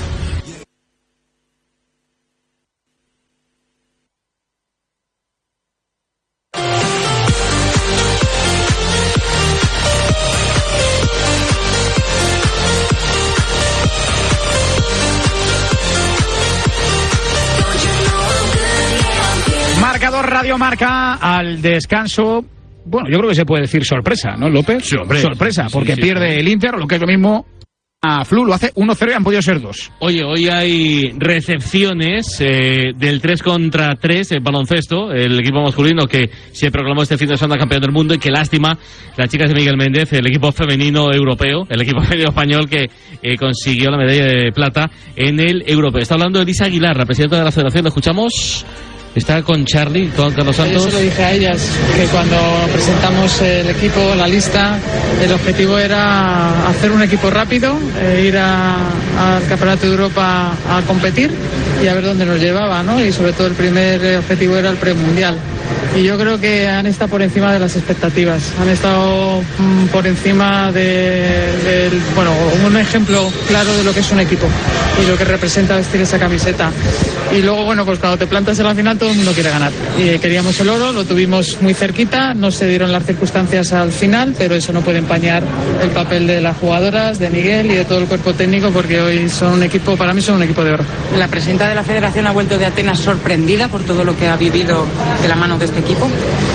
Radio Marca al descanso. Bueno, yo creo que se puede decir sorpresa, ¿no, López? Sí, hombre. Sorpresa, porque sí, sí, pierde sí. el Inter, lo que es lo mismo. A Flu lo hace uno cero y han podido ser dos. Oye, hoy hay recepciones eh, del tres contra tres en baloncesto, el equipo masculino que se proclamó este fin de semana campeón del mundo, y qué lástima, las chicas de Miguel Méndez, el equipo femenino europeo, el equipo femenino español que eh, consiguió la medalla de plata en el europeo. Está hablando Elisa Aguilar, la presidenta de la federación, ¿la escuchamos? Está con Charlie, con Carlos Santos. Yo se lo dije a ellas, que cuando presentamos el equipo, la lista, el objetivo era hacer un equipo rápido, eh, ir al Campeonato de Europa a competir y a ver dónde nos llevaba, ¿no? Y sobre todo el primer objetivo era el premundial. Y yo creo que han estado por encima de las expectativas, han estado mm, por encima de, de, bueno, un ejemplo claro de lo que es un equipo y lo que representa vestir esa camiseta. Y luego, bueno, pues cuando te plantas en la final todo el mundo quiere ganar. Y queríamos el oro, lo tuvimos muy cerquita, no se dieron las circunstancias al final, pero eso no puede empañar el papel de las jugadoras, de Miguel y de todo el cuerpo técnico, porque hoy son un equipo, para mí son un equipo de oro. La presidenta de la Federación ha vuelto de Atenas sorprendida por todo lo que ha vivido de la mano de este equipo.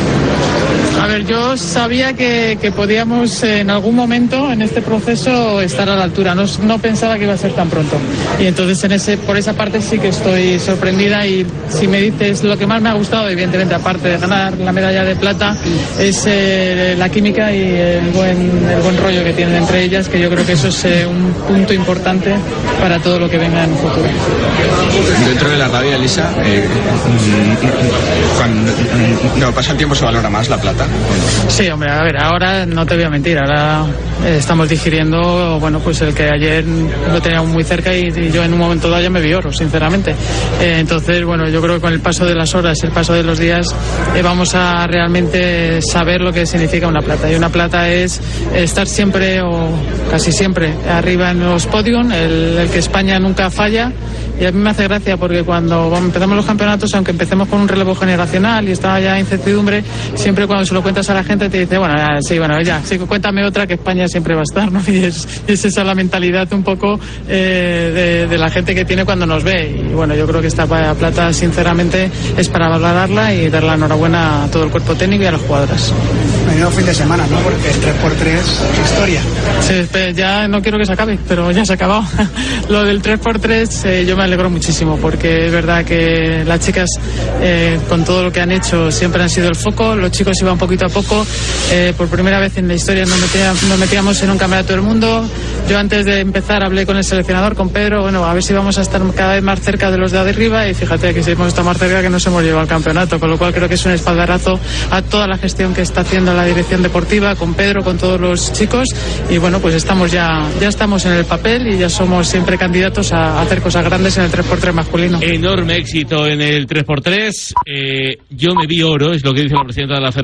A ver, yo sabía que, que podíamos en algún momento en este proceso estar a la altura, no, no pensaba que iba a ser tan pronto. Y entonces en ese, por esa parte sí que estoy sorprendida, y si me dices lo que más me ha gustado, evidentemente aparte de ganar la medalla de plata, es eh, la química y el buen, el buen rollo que tienen entre ellas, que yo creo que eso es eh, un punto importante para todo lo que venga en el futuro. Dentro de la radio, Elisa, eh, cuando no, pasa el tiempo se valora más la plata. Sí, hombre, a ver, ahora no te voy a mentir, ahora eh, estamos digiriendo, bueno, pues el que ayer lo teníamos muy cerca y, y yo en un momento dado ya me vi oro, sinceramente. Eh, entonces, bueno, yo creo que con el paso de las horas, el paso de los días, eh, vamos a realmente saber lo que significa una plata. Y una plata es estar siempre o casi siempre arriba en los podium, el, el que España nunca falla. y a mí me hace gracia porque cuando empezamos los campeonatos, aunque empecemos con un relevo generacional y estaba ya incertidumbre, siempre cuando se lo cuentas a la gente te dice, bueno, ya, sí, bueno, ya, sí, cuéntame otra, que España siempre va a estar, ¿no? Y es, es esa la mentalidad un poco eh, de, de la gente que tiene cuando nos ve. Y bueno, yo creo que esta plata, sinceramente, es para valorarla y dar la enhorabuena a todo el cuerpo técnico y a las jugadoras. Menudo fin de semana, ¿no? Porque el tres por tres historia. Sí, ya no quiero que se acabe, pero ya se ha acabado. Lo del tres por tres eh, yo me alegro muchísimo porque es verdad que las chicas eh, con todo lo que han hecho siempre han sido el foco, los chicos iban poquito a poco, eh, por primera vez en la historia nos, metía, nos metíamos en un campeonato del mundo. Yo antes de empezar hablé con el seleccionador, con Pedro, bueno, a ver si vamos a estar cada vez más cerca de los de arriba, y fíjate que si hemos estado más cerca que nos hemos llevado al campeonato, con lo cual creo que es un espaldarazo a toda la gestión que está haciendo la dirección deportiva, con Pedro, con todos los chicos, y bueno, pues estamos ya, ya estamos en el papel y ya somos siempre candidatos a hacer cosas grandes en el tres por tres masculino. Enorme éxito en el tres por tres, eh, yo me vi oro, es lo que dice la presidenta de la Federación.